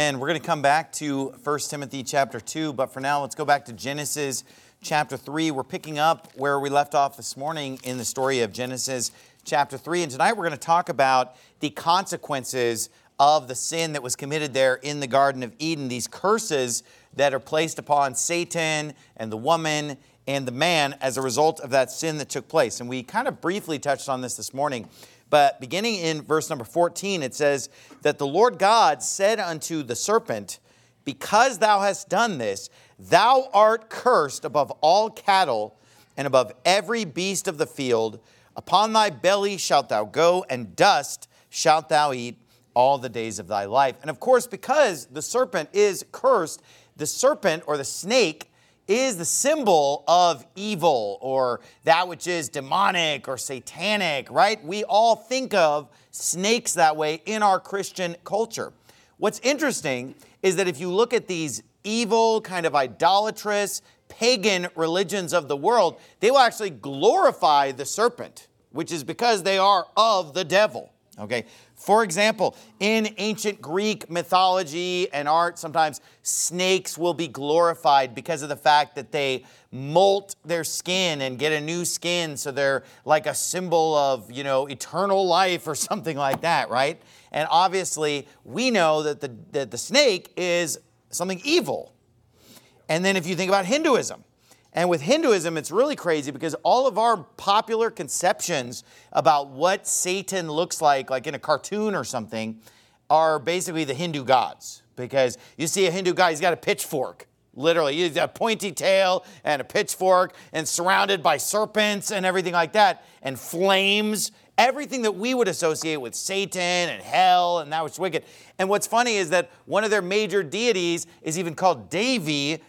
Amen. We're going to come back to 1 Timothy chapter 2, but for now, let's go back to Genesis chapter 3. We're picking up where we left off this morning in the story of Genesis chapter 3, and tonight we're going to talk about the consequences of the sin that was committed there in the Garden of Eden, these curses that are placed upon Satan and the woman and the man as a result of that sin that took place. And we kind of briefly touched on this morning. But beginning in verse number 14, it says that the Lord God said unto the serpent, because thou hast done this, thou art cursed above all cattle and above every beast of the field. Upon thy belly shalt thou go, and dust shalt thou eat all the days of thy life. And of course, because the serpent is cursed, the serpent or the snake is the symbol of evil or that which is demonic or satanic, right? We all think of snakes that way in our Christian culture. What's interesting is that if you look at these evil, kind of idolatrous, pagan religions of the world, they will actually glorify the serpent, which is because they are of the devil, okay? For example, in ancient Greek mythology and art, sometimes snakes will be glorified because of the fact that they molt their skin and get a new skin, so they're like a symbol of, eternal life or something like that, right? And obviously, we know that the snake is something evil. And then if you think about Hinduism, and with Hinduism, it's really crazy because all of our popular conceptions about what Satan looks like in a cartoon or something, are basically the Hindu gods. Because you see a Hindu guy, he's got a pitchfork. Literally, he's got a pointy tail and a pitchfork and surrounded by serpents and everything like that. And flames. Everything that we would associate with Satan and hell and that which is wicked. And what's funny is that one of their major deities is even called Devi,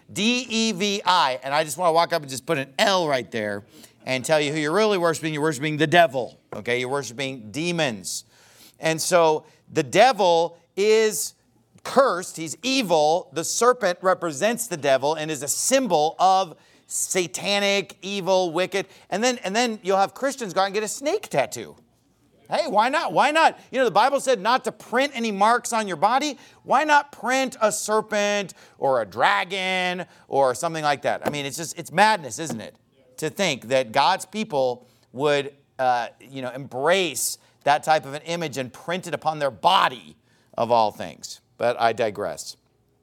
D-E-V-I. And I just want to walk up and just put an L right there and tell you who you're really worshiping. You're worshiping the devil, okay? You're worshiping demons. And so the devil is cursed. He's evil. The serpent represents the devil and is a symbol of satanic, evil, wicked. And then you'll have Christians go out and get a snake tattoo. Hey, why not? Why not? The Bible said not to print any marks on your body. Why not print a serpent or a dragon or something like that? I mean, it's madness, isn't it? To think that God's people would, embrace that type of an image and print it upon their body of all things. But I digress.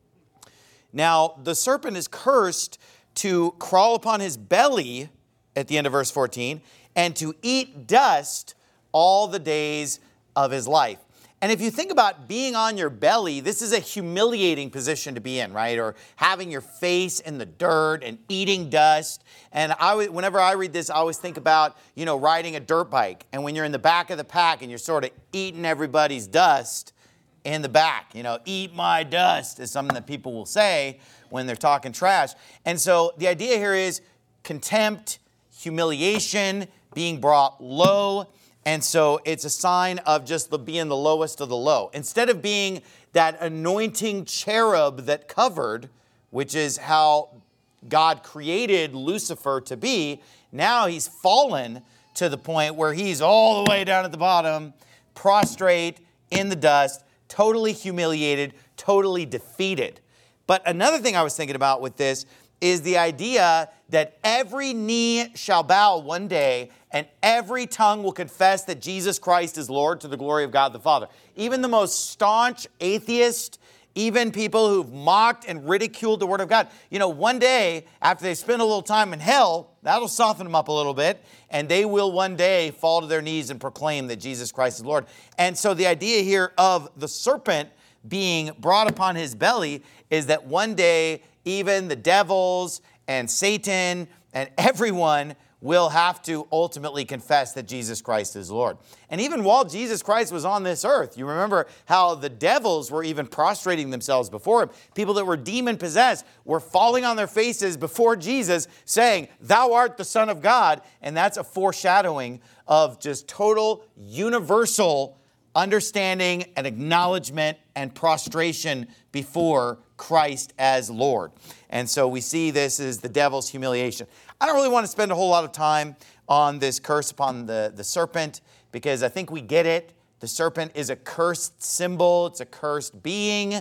Now, the serpent is cursed to crawl upon his belly at the end of verse 14 and to eat dust all the days of his life. And if you think about being on your belly, this is a humiliating position to be in, right? Or having your face in the dirt and eating dust. And whenever I read this, I always think about, riding a dirt bike. And when you're in the back of the pack and you're sort of eating everybody's dust in the back, eat my dust is something that people will say when they're talking trash. And so the idea here is contempt, humiliation, being brought low. And so it's a sign of just being the lowest of the low. Instead of being that anointing cherub that covered, which is how God created Lucifer to be, now he's fallen to the point where he's all the way down at the bottom, prostrate in the dust, totally humiliated, totally defeated. But another thing I was thinking about with this is the idea that every knee shall bow one day and every tongue will confess that Jesus Christ is Lord to the glory of God the Father. Even the most staunch atheist, even people who've mocked and ridiculed the Word of God, one day after they spend a little time in hell, that'll soften them up a little bit, and they will one day fall to their knees and proclaim that Jesus Christ is Lord. And so the idea here of the serpent being brought upon his belly is that one day even the devils and Satan and everyone will have to ultimately confess that Jesus Christ is Lord. And even while Jesus Christ was on this earth, you remember how the devils were even prostrating themselves before him. People that were demon-possessed were falling on their faces before Jesus saying, "Thou art the Son of God." And that's a foreshadowing of just total universal understanding and acknowledgement and prostration before Christ as Lord. And so we see this as the devil's humiliation. I don't really want to spend a whole lot of time on this curse upon the serpent because I think we get it. The serpent is a cursed symbol. It's a cursed being.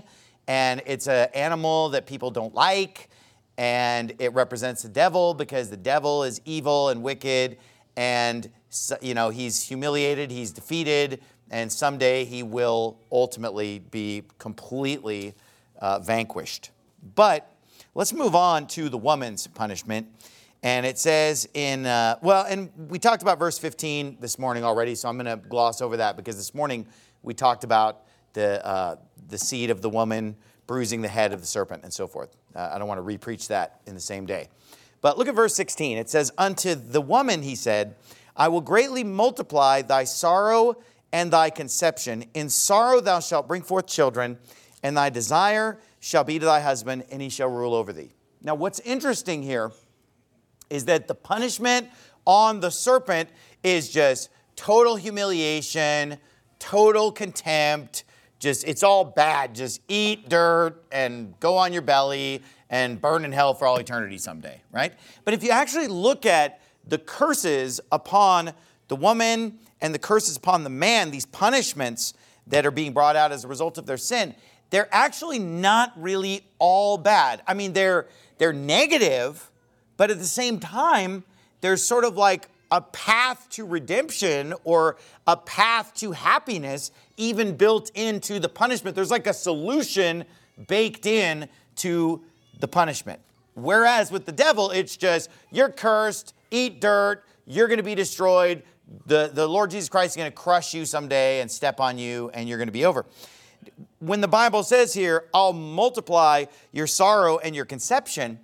and it's an animal that people don't like, and it represents the devil because the devil is evil and wicked, and he's humiliated, he's defeated, and someday he will ultimately be completely vanquished. But let's move on to the woman's punishment. And it says and we talked about verse 15 this morning already, so I'm going to gloss over that because this morning we talked about the seed of the woman bruising the head of the serpent and so forth. I don't want to re-preach that in the same day. But look at verse 16. It says, "Unto the woman he said, I will greatly multiply thy sorrow and thy conception. In sorrow thou shalt bring forth children, and thy desire shall be to thy husband, and he shall rule over thee." Now what's interesting here is that the punishment on the serpent is just total humiliation, total contempt, it's all bad. Just eat dirt and go on your belly and burn in hell for all eternity someday, right? But if you actually look at the curses upon the woman and the curses upon the man, these punishments that are being brought out as a result of their sin, they're actually not really all bad. I mean, they're negative, but at the same time, there's sort of like a path to redemption or a path to happiness even built into the punishment. There's like a solution baked in to the punishment. Whereas with the devil, it's just, you're cursed, eat dirt, you're going to be destroyed. The Lord Jesus Christ is going to crush you someday and step on you, and you're going to be over. When the Bible says here, I'll multiply your sorrow and your conception,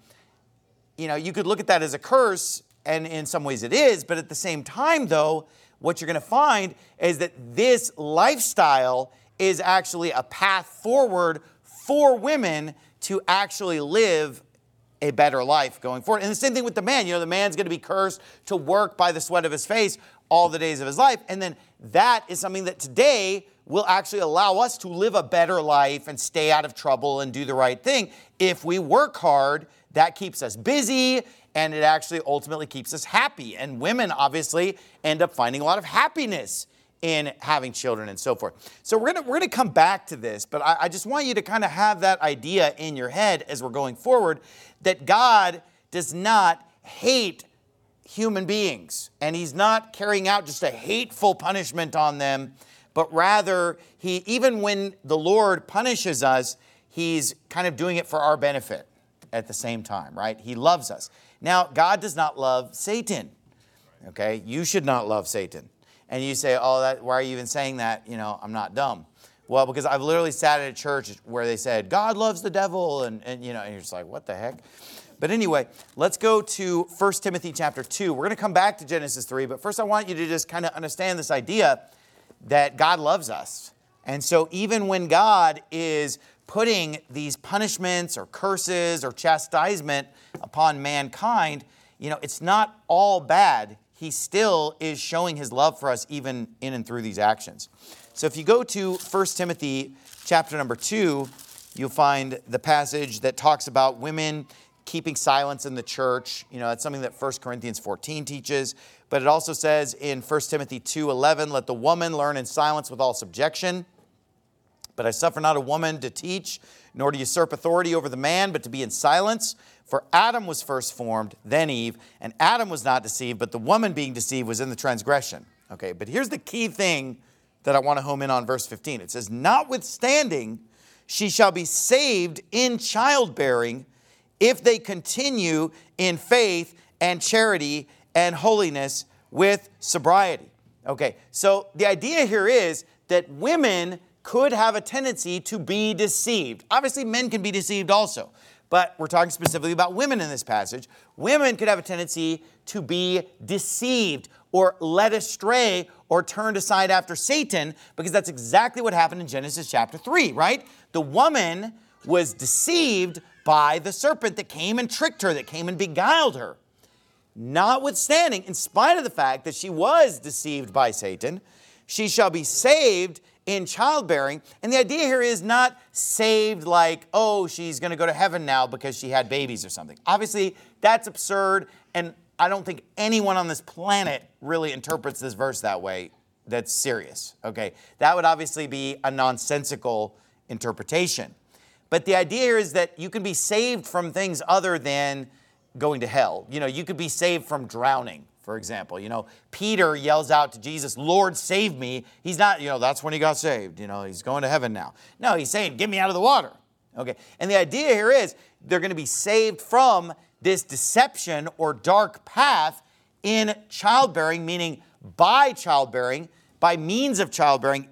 you could look at that as a curse, and in some ways it is, but at the same time, though, what you're going to find is that this lifestyle is actually a path forward for women to actually live a better life going forward. And the same thing with the man. The man's going to be cursed to work by the sweat of his face all the days of his life. And then that is something that today will actually allow us to live a better life and stay out of trouble and do the right thing. If we work hard, that keeps us busy, and it actually ultimately keeps us happy. And women obviously end up finding a lot of happiness in having children and so forth. So we're gonna come back to this, but I just want you to kind of have that idea in your head as we're going forward, that God does not hate human beings, and he's not carrying out just a hateful punishment on them, but rather even when the Lord punishes us, he's kind of doing it for our benefit at the same time, right? He loves us. Now, God does not love Satan, okay? You should not love Satan. And you say, why are you even saying that? I'm not dumb. Well, because I've literally sat at a church where they said, God loves the devil, and you're just like, what the heck? But anyway, let's go to 1 Timothy chapter 2. We're going to come back to Genesis 3, but first I want you to just kind of understand this idea that God loves us. And so even when God is putting these punishments or curses or chastisement upon mankind, it's not all bad. He still is showing his love for us even in and through these actions. So if you go to 1 Timothy chapter number 2, you'll find the passage that talks about women keeping silence in the church. That's something that 1 Corinthians 14 teaches. But it also says in 1 Timothy 2:11, let the woman learn in silence with all subjection. But I suffer not a woman to teach, nor to usurp authority over the man, but to be in silence. For Adam was first formed, then Eve, and Adam was not deceived, but the woman being deceived was in the transgression. Okay, but here's the key thing that I want to home in on verse 15. It says, notwithstanding, she shall be saved in childbearing if they continue in faith and charity and holiness with sobriety. Okay, so the idea here is that women could have a tendency to be deceived. Obviously, men can be deceived also, but we're talking specifically about women in this passage. Women could have a tendency to be deceived or led astray or turned aside after Satan, because that's exactly what happened in Genesis chapter 3, right? The woman was deceived by the serpent that came and tricked her, that came and beguiled her. Notwithstanding, in spite of the fact that she was deceived by Satan, she shall be saved in childbearing. And the idea here is not saved like, she's going to go to heaven now because she had babies or something. Obviously, that's absurd, and I don't think anyone on this planet really interprets this verse that way. That's serious, okay? That would obviously be a nonsensical interpretation. But the idea here is that you can be saved from things other than going to hell. You could be saved from drowning, for example. Peter yells out to Jesus, "Lord, save me." He's not, that's when he got saved. He's going to heaven now. No, he's saying, "Get me out of the water." Okay. And the idea here is they're going to be saved from this deception or dark path in childbearing, meaning by childbearing, by means of childbearing,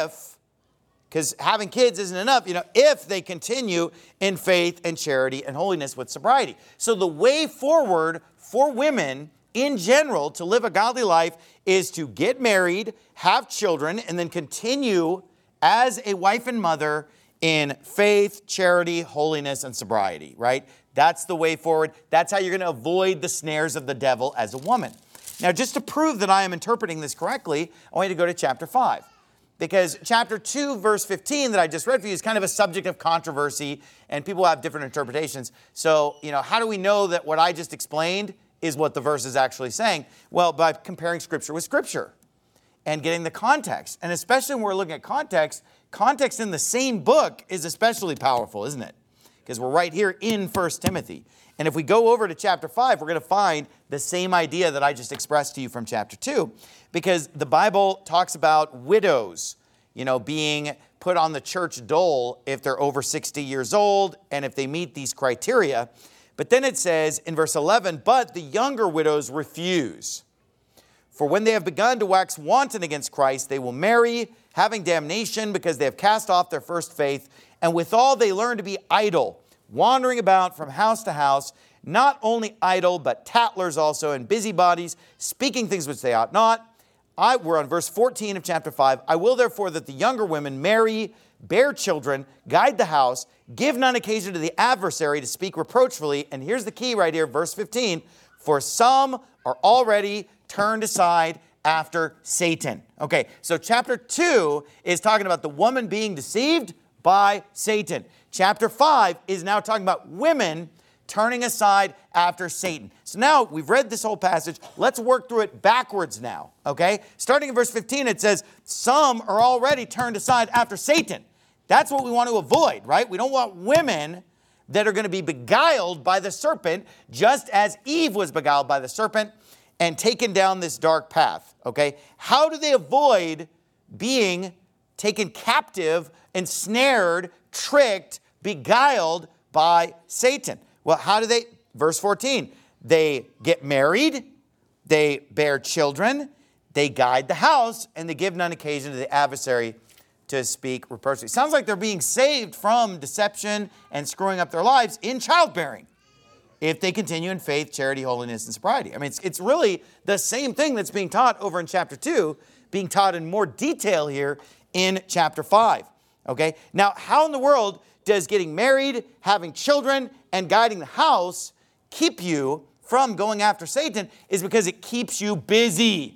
because having kids isn't enough, if they continue in faith and charity and holiness with sobriety. So the way forward for women in general to live a godly life is to get married, have children, and then continue as a wife and mother in faith, charity, holiness, and sobriety, right? That's the way forward. That's how you're going to avoid the snares of the devil as a woman. Now, just to prove that I am interpreting this correctly, I want you to go to chapter 5. Because chapter 2, verse 15 that I just read for you is kind of a subject of controversy, and people have different interpretations. So, how do we know that what I just explained is what the verse is actually saying? Well, by comparing Scripture with Scripture and getting the context. And especially when we're looking at context in the same book is especially powerful, isn't it? Because we're right here in 1 Timothy. And if we go over to chapter 5, we're going to find the same idea that I just expressed to you from chapter 2. Because the Bible talks about widows, being put on the church dole if they're over 60 years old and if they meet these criteria. But then it says in verse 11, "But the younger widows refuse. For when they have begun to wax wanton against Christ, they will marry, having damnation because they have cast off their first faith. And withal they learn to be idle, wandering about from house to house, not only idle, but tattlers also, and busybodies, speaking things which they ought not." We're on verse 14 of chapter 5. "I will therefore that the younger women marry, bear children, guide the house, give none occasion to the adversary to speak reproachfully." And here's the key right here, verse 15. "For some are already turned aside after Satan." Okay, so chapter 2 is talking about the woman being deceived by Satan. Chapter 5 is now talking about women turning aside after Satan. So now we've read this whole passage. Let's work through it backwards now, okay? Starting in verse 15, it says, some are already turned aside after Satan. That's what we want to avoid, right? We don't want women that are going to be beguiled by the serpent, just as Eve was beguiled by the serpent and taken down this dark path, okay? How do they avoid being taken captive, ensnared, tricked, beguiled by Satan? Well, how do they? Verse 14, they get married, they bear children, they guide the house, and they give none occasion to the adversary to speak reproachfully. Sounds like they're being saved from deception and screwing up their lives in childbearing if they continue in faith, charity, holiness, and sobriety. I mean, it's really the same thing that's being taught over in chapter 2, being taught in more detail here in chapter 5. Okay? Now, how in the world does getting married, having children, and guiding the house keep you from going after Satan? Is because it keeps you busy.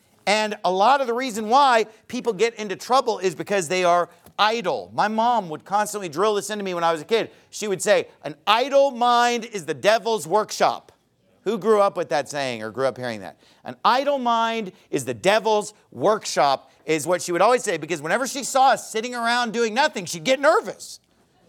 And a lot of the reason why people get into trouble is because they are idle. My mom would constantly drill this into me when I was a kid. She would say, an idle mind is the devil's workshop. Who grew up with that saying or grew up hearing that? An idle mind is the devil's workshop is what she would always say, because whenever she saw us sitting around doing nothing, she'd get nervous.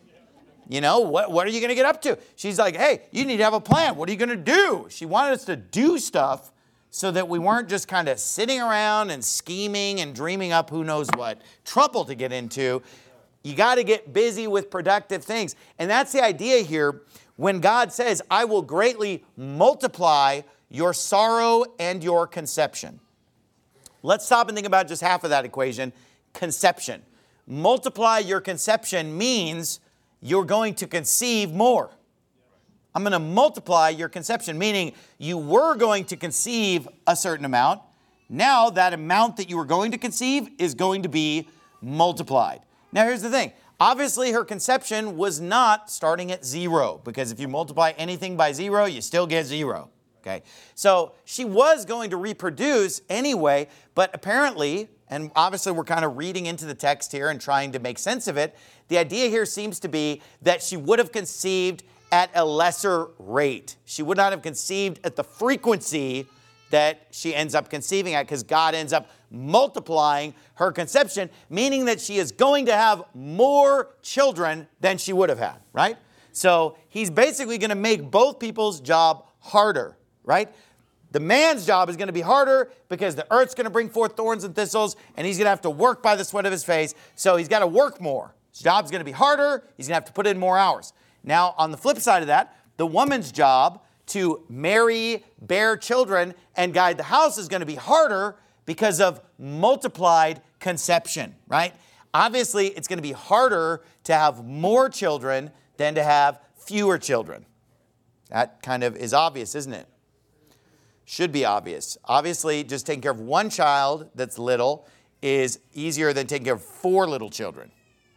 You know, what are you going to get up to? She's like, hey, you need to have a plan. What are you going to do? She wanted us to do stuff so that we weren't just kind of sitting around and scheming and dreaming up who knows what trouble to get into. You got to get busy with productive things. And that's the idea here when God says, I will greatly multiply your sorrow and your conception. Let's stop and think about just half of that equation, conception. Multiply your conception means you're going to conceive more. I'm going to multiply your conception, meaning you were going to conceive a certain amount. Now that amount that you were going to conceive is going to be multiplied. Now here's the thing. Obviously her conception was not starting at 0, because if you multiply anything by 0, you still get 0. Okay? So she was going to reproduce anyway, but apparently, and obviously we're kind of reading into the text here and trying to make sense of it, the idea here seems to be that she would have conceived at a lesser rate. She would not have conceived at the frequency that she ends up conceiving at, because God ends up multiplying her conception, meaning that she is going to have more children than she would have had, right? So he's basically going to make both people's job harder, right? The man's job is going to be harder because the earth's going to bring forth thorns and thistles, and he's going to have to work by the sweat of his face. So he's got to work more. His job's going to be harder. He's going to have to put in more hours. Now, on the flip side of that, the woman's job to marry, bear children, and guide the house is going to be harder because of multiplied conception, right? Obviously, it's going to be harder to have more children than to have fewer children. That kind of is obvious, isn't it? Should be obvious. Obviously, just taking care of one child that's little is easier than taking care of 4 little children.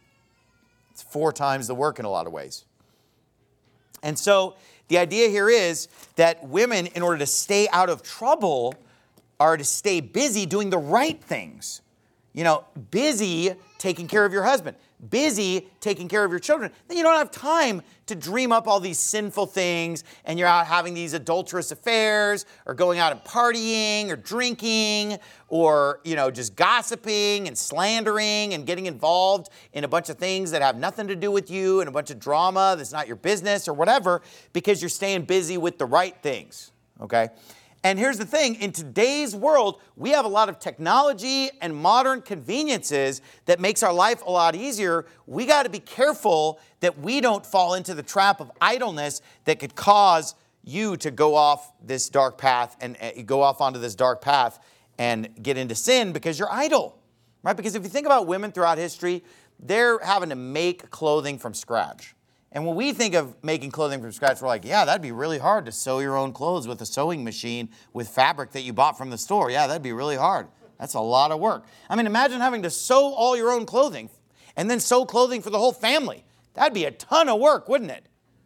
It's 4 times the work in a lot of ways. And so the idea here is that women, in order to stay out of trouble, are to stay busy doing the right things. You know, busy taking care of your husband, busy taking care of your children. Then you don't have time to dream up all these sinful things, and you're out having these adulterous affairs, or going out and partying, or drinking, or, you know, just gossiping and slandering and getting involved in a bunch of things that have nothing to do with you, and a bunch of drama that's not your business or whatever, because you're staying busy with the right things, okay? And here's the thing, in today's world, we have a lot of technology and modern conveniences that makes our life a lot easier. We got to be careful that we don't fall into the trap of idleness that could cause you to go off this dark path and go off onto this dark path and get into sin because you're idle, right? Because if you think about women throughout history, they're having to make clothing from scratch. And when we think of making clothing from scratch, we're like, yeah, that'd be really hard to sew your own clothes with a sewing machine with fabric that you bought from the store. Yeah, that'd be really hard. That's a lot of work. I mean, imagine having to sew all your own clothing and then sew clothing for the whole family. That'd be a ton of work, wouldn't it?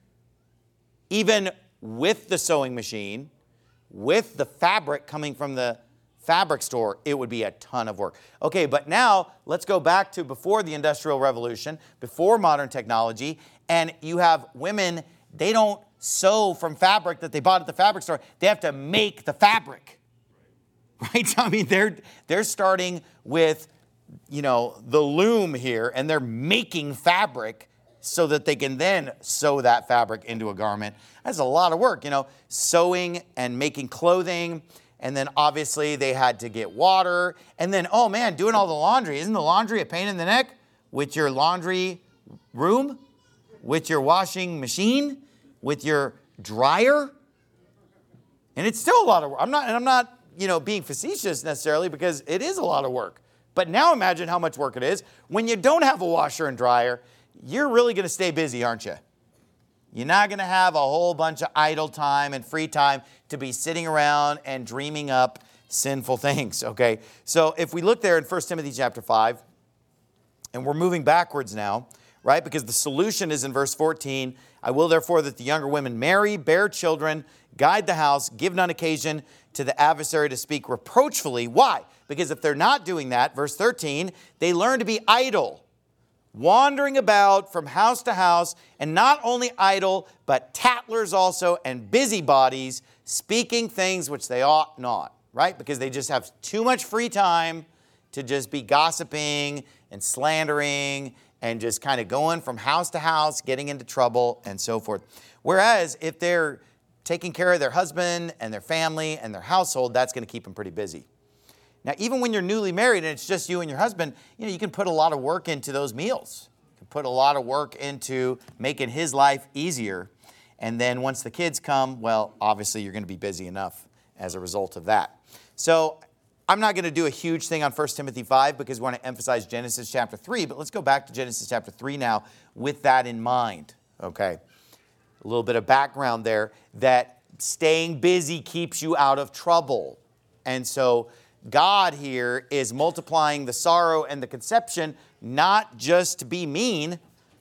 Even with the sewing machine, with the fabric coming from the fabric store, it would be a ton of work. Okay, but now let's go back to before the Industrial Revolution, before modern technology, and you have women, they don't sew from fabric that they bought at the fabric store. They have to make the fabric, right? I mean, they're starting with, you know, the loom here, and they're making fabric so that they can then sew that fabric into a garment. That's a lot of work, you know, sewing and making clothing. And then obviously they had to get water. And then, oh man, doing all the laundry. Isn't the laundry a pain in the neck? With your laundry room, with your washing machine, with your dryer. And it's still a lot of work. I'm not, you know, being facetious necessarily, because it is a lot of work. But now imagine how much work it is. When you don't have a washer and dryer, you're really going to stay busy, aren't you? You're not going to have a whole bunch of idle time and free time to be sitting around and dreaming up sinful things, okay? So if we look there in 1 Timothy chapter 5, and we're moving backwards now, right? Because the solution is in verse 14. I will therefore that the younger women marry, bear children, guide the house, give none occasion to the adversary to speak reproachfully. Why? Because if they're not doing that, verse 13, they learn to be idle, wandering about from house to house, and not only idle, but tattlers also, and busybodies, speaking things which they ought not, right? Because they just have too much free time to just be gossiping and slandering and just kind of going from house to house, getting into trouble and so forth. Whereas if they're taking care of their husband and their family and their household, that's going to keep them pretty busy. Now, even when you're newly married and it's just you and your husband, you know, you can put a lot of work into those meals. You can put a lot of work into making his life easier. And then once the kids come, well, obviously you're going to be busy enough as a result of that. So I'm not going to do a huge thing on 1 Timothy 5 because we want to emphasize Genesis chapter 3. But let's go back to Genesis chapter 3 now with that in mind. Okay. A little bit of background there, that staying busy keeps you out of trouble. And so God here is multiplying the sorrow and the conception, not just to be mean.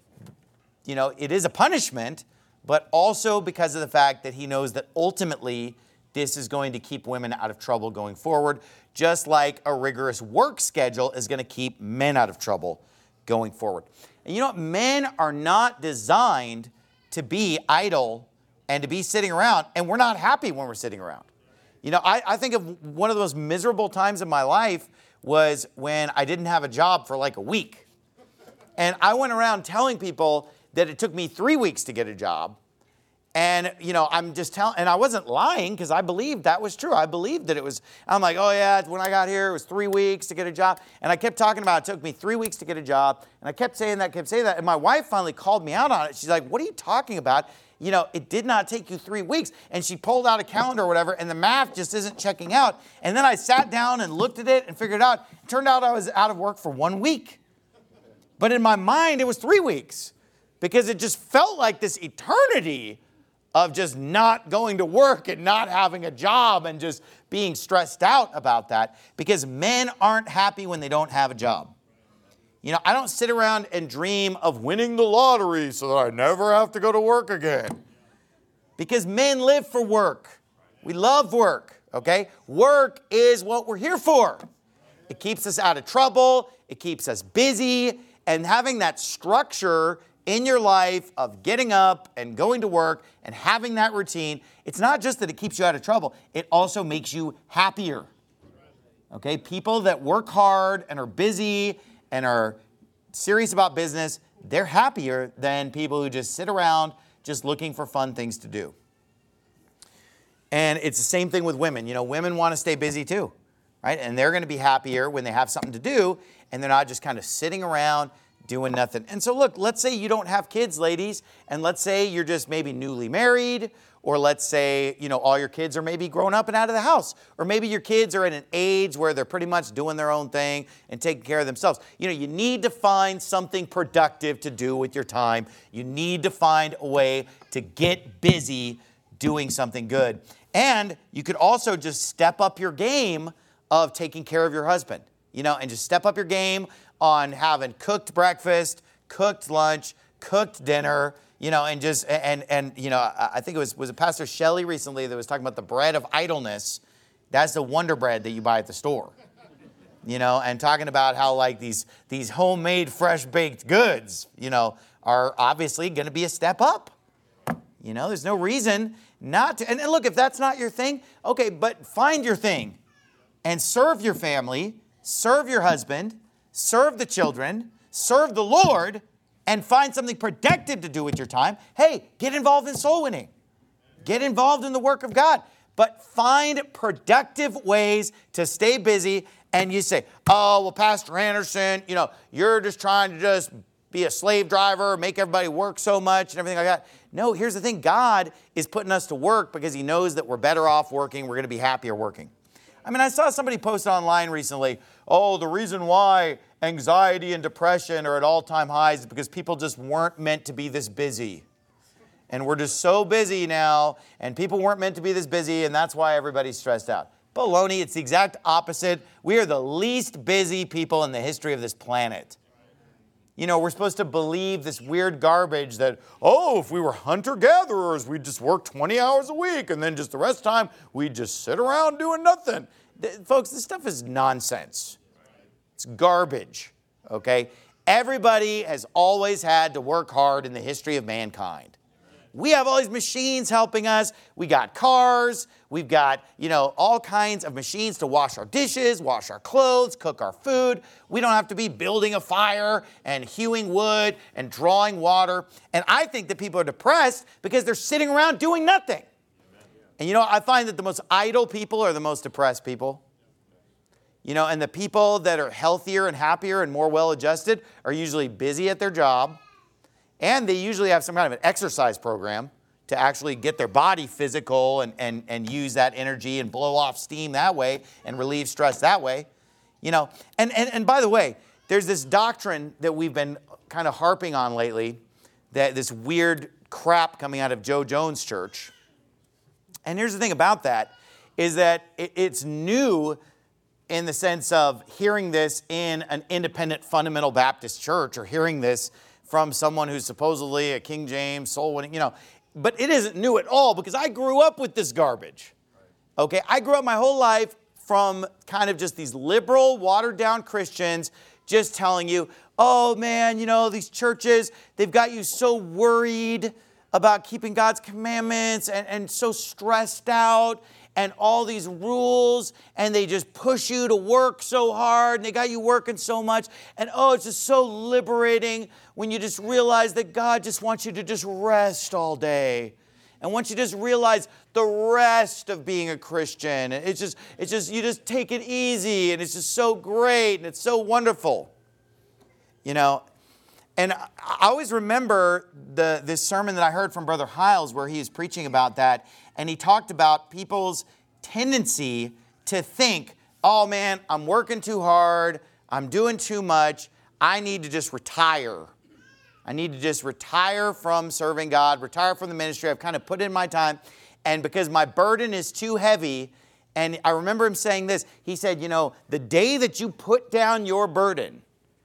You know, it is a punishment, but also because of the fact that he knows that ultimately this is going to keep women out of trouble going forward, just like a rigorous work schedule is going to keep men out of trouble going forward. And you know what? Men are not designed to be idle and to be sitting around, and we're not happy when we're sitting around. I think of one of the most miserable times in my life was when I didn't have a job for like a week. And I went around telling people that it took me 3 weeks to get a job. And, I'm just telling, and I wasn't lying because I believed that was true. I believed that it was, I'm like, oh yeah, when I got here, it was 3 weeks to get a job. And I kept talking about it took me 3 weeks to get a job. And I kept saying that. And my wife finally called me out on it. She's like, what are you talking about? It did not take you 3 weeks. And she pulled out a calendar or whatever, and the math just isn't checking out. And then I sat down and looked at it and figured it out. It turned out I was out of work for 1 week. But in my mind, it was 3 weeks because it just felt like this eternity of just not going to work and not having a job and just being stressed out about that, because men aren't happy when they don't have a job. I don't sit around and dream of winning the lottery so that I never have to go to work again. Because men live for work. We love work, okay? Work is what we're here for. It keeps us out of trouble. It keeps us busy. And having that structure in your life of getting up and going to work and having that routine, it's not just that it keeps you out of trouble, it also makes you happier. Okay? People that work hard and are busy and are serious about business, they're happier than people who just sit around just looking for fun things to do. And it's the same thing with women. Women want to stay busy too, right? And they're going to be happier when they have something to do and they're not just kind of sitting around doing nothing. And so look, let's say you don't have kids, ladies, and let's say you're just maybe newly married, or let's say, all your kids are maybe grown up and out of the house, or maybe your kids are at an age where they're pretty much doing their own thing and taking care of themselves. You need to find something productive to do with your time. You need to find a way to get busy doing something good. And you could also just step up your game of taking care of your husband, and just step up your game on having cooked breakfast, cooked lunch, cooked dinner, I think it was Pastor Shelley recently that was talking about the bread of idleness. That's the Wonder Bread that you buy at the store, and talking about how like these homemade fresh baked goods, are obviously going to be a step up. There's no reason not to. And look, if that's not your thing, okay, but find your thing and serve your family, serve your husband, serve the children, serve the Lord, and find something productive to do with your time. Hey, get involved in soul winning. Get involved in the work of God. But find productive ways to stay busy. And you say, oh, well, Pastor Anderson, you're just trying to just be a slave driver, make everybody work so much and everything like that. No, here's the thing. God is putting us to work because he knows that we're better off working. We're going to be happier working. I saw somebody post online recently, oh, the reason why anxiety and depression are at all-time highs is because people just weren't meant to be this busy. And we're just so busy now, and people weren't meant to be this busy, and that's why everybody's stressed out. Baloney, it's the exact opposite. We are the least busy people in the history of this planet. We're supposed to believe this weird garbage that, oh, if we were hunter-gatherers, we'd just work 20 hours a week, and then just the rest of the time, we'd just sit around doing nothing. Folks, this stuff is nonsense. It's garbage, okay? Everybody has always had to work hard in the history of mankind. We have all these machines helping us. We got cars. We've got, all kinds of machines to wash our dishes, wash our clothes, cook our food. We don't have to be building a fire and hewing wood and drawing water. And I think that people are depressed because they're sitting around doing nothing. And I find that the most idle people are the most depressed people. And the people that are healthier and happier and more well-adjusted are usually busy at their job. And they usually have some kind of an exercise program to actually get their body physical and use that energy and blow off steam that way and relieve stress that way. And by the way, there's this doctrine that we've been kind of harping on lately, that this weird crap coming out of Joe Jones Church. And here's the thing about that, is that it's new in the sense of hearing this in an independent fundamental Baptist church, or hearing this from someone who's supposedly a King James soul winning, but it isn't new at all, because I grew up with this garbage. Okay, I grew up my whole life from kind of just these liberal, watered down Christians just telling you, oh man, these churches, they've got you so worried about keeping God's commandments and so stressed out. and all these rules, and they just push you to work so hard, and they got you working so much. And oh, it's just so liberating when you just realize that God just wants you to just rest all day. And once you just realize the rest of being a Christian, it's just you just take it easy, and it's just so great, and it's so wonderful. And I always remember this sermon that I heard from Brother Hiles where he was preaching about that, and he talked about people's tendency to think, oh man, I'm working too hard, I'm doing too much, I need to just retire. I need to just retire from serving God, retire from the ministry. I've kind of put in my time. And because my burden is too heavy, and I remember him saying this, he said, the day that you put down your burden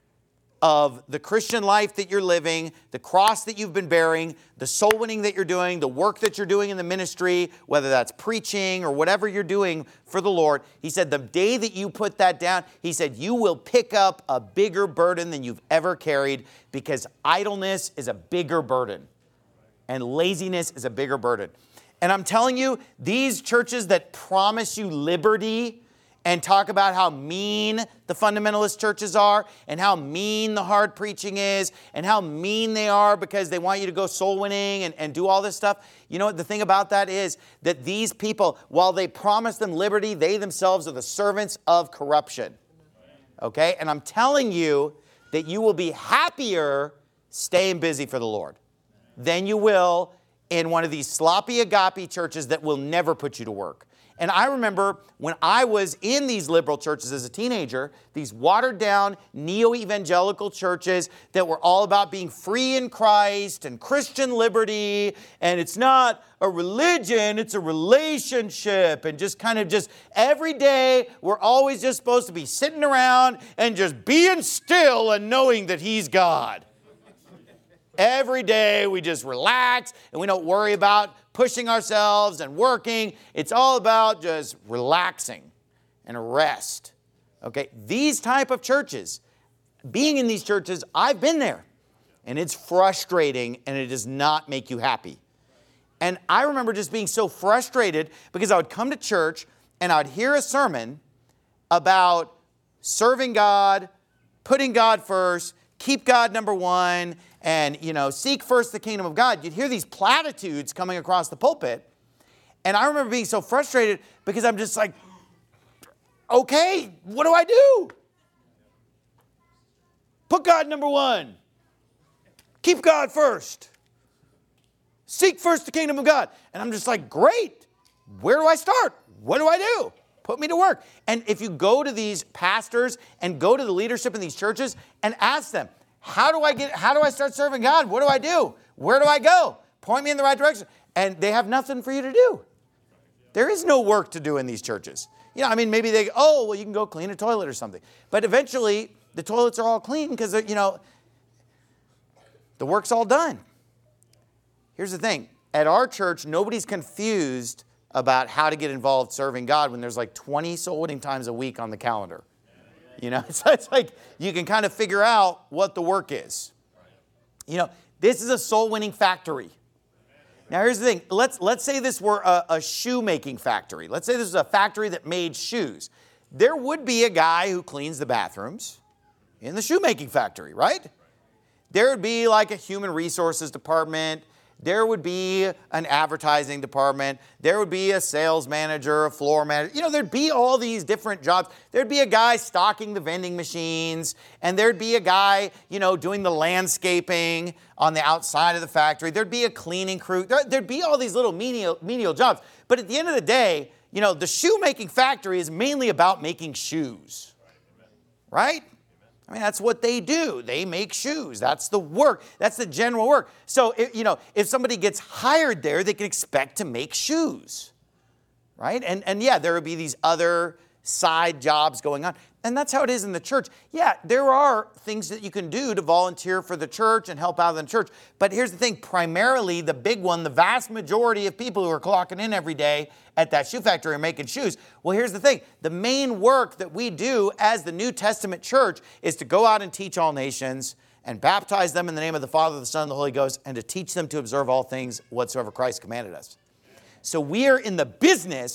of the Christian life that you're living, the cross that you've been bearing, the soul winning that you're doing, the work that you're doing in the ministry, whether that's preaching or whatever you're doing for the Lord, he said the day that you put that down, he said you will pick up a bigger burden than you've ever carried, because idleness is a bigger burden and laziness is a bigger burden. And I'm telling you, these churches that promise you liberty and talk about how mean the fundamentalist churches are, and how mean the hard preaching is, and how mean they are because they want you to go soul winning and do all this stuff. You know what the thing about that is? That these people, while they promise them liberty, they themselves are the servants of corruption. Okay? And I'm telling you that you will be happier staying busy for the Lord than you will in one of these sloppy agape churches that will never put you to work. And I remember when I was in these liberal churches as a teenager, these watered-down neo-evangelical churches that were all about being free in Christ and Christian liberty, and it's not a religion, it's a relationship, and just every day we're always just supposed to be sitting around and just being still and knowing that He's God. Every day we just relax and we don't worry about pushing ourselves and working. It's all about just relaxing and rest. Okay, these type of churches, being in these churches, I've been there. And it's frustrating and it does not make you happy. And I remember just being so frustrated because I would come to church and I would hear a sermon about serving God, putting God first, keep God number one, and, seek first the kingdom of God. You'd hear these platitudes coming across the pulpit. And I remember being so frustrated because I'm just like, okay, what do I do? Put God number one. Keep God first. Seek first the kingdom of God. And I'm just like, great. Where do I start? What do I do? Put me to work. And if you go to these pastors and go to the leadership in these churches and ask them, how do I start serving God? What do I do? Where do I go? Point me in the right direction. And they have nothing for you to do. There is no work to do in these churches. Maybe they go, you can go clean a toilet or something. But eventually, the toilets are all clean because, the work's all done. Here's the thing. At our church, nobody's confused about how to get involved serving God when there's like 20 soul winning times a week on the calendar. It's like you can kind of figure out what the work is. This is a soul-winning factory. Now, here's the thing. Let's say this were a shoe-making factory. Let's say this was a factory that made shoes. There would be a guy who cleans the bathrooms in the shoemaking factory, right? There would be like a human resources department. There would be an advertising department. There would be a sales manager, a floor manager. There'd be all these different jobs. There'd be a guy stocking the vending machines, and there'd be a guy, doing the landscaping on the outside of the factory. There'd be a cleaning crew. There'd be all these little menial jobs. But at the end of the day, the shoemaking factory is mainly about making shoes, right? That's what they do. They make shoes. That's the work. That's the general work. So, if somebody gets hired there, they can expect to make shoes, right? And yeah, there would be these other side jobs going on. And that's how it is in the church. Yeah, there are things that you can do to volunteer for the church and help out in the church. But here's the thing. Primarily, the big one, the vast majority of people who are clocking in every day at that shoe factory are making shoes. Well, here's the thing. The main work that we do as the New Testament church is to go out and teach all nations and baptize them in the name of the Father, the Son, and the Holy Ghost, and to teach them to observe all things whatsoever Christ commanded us. So we are in the business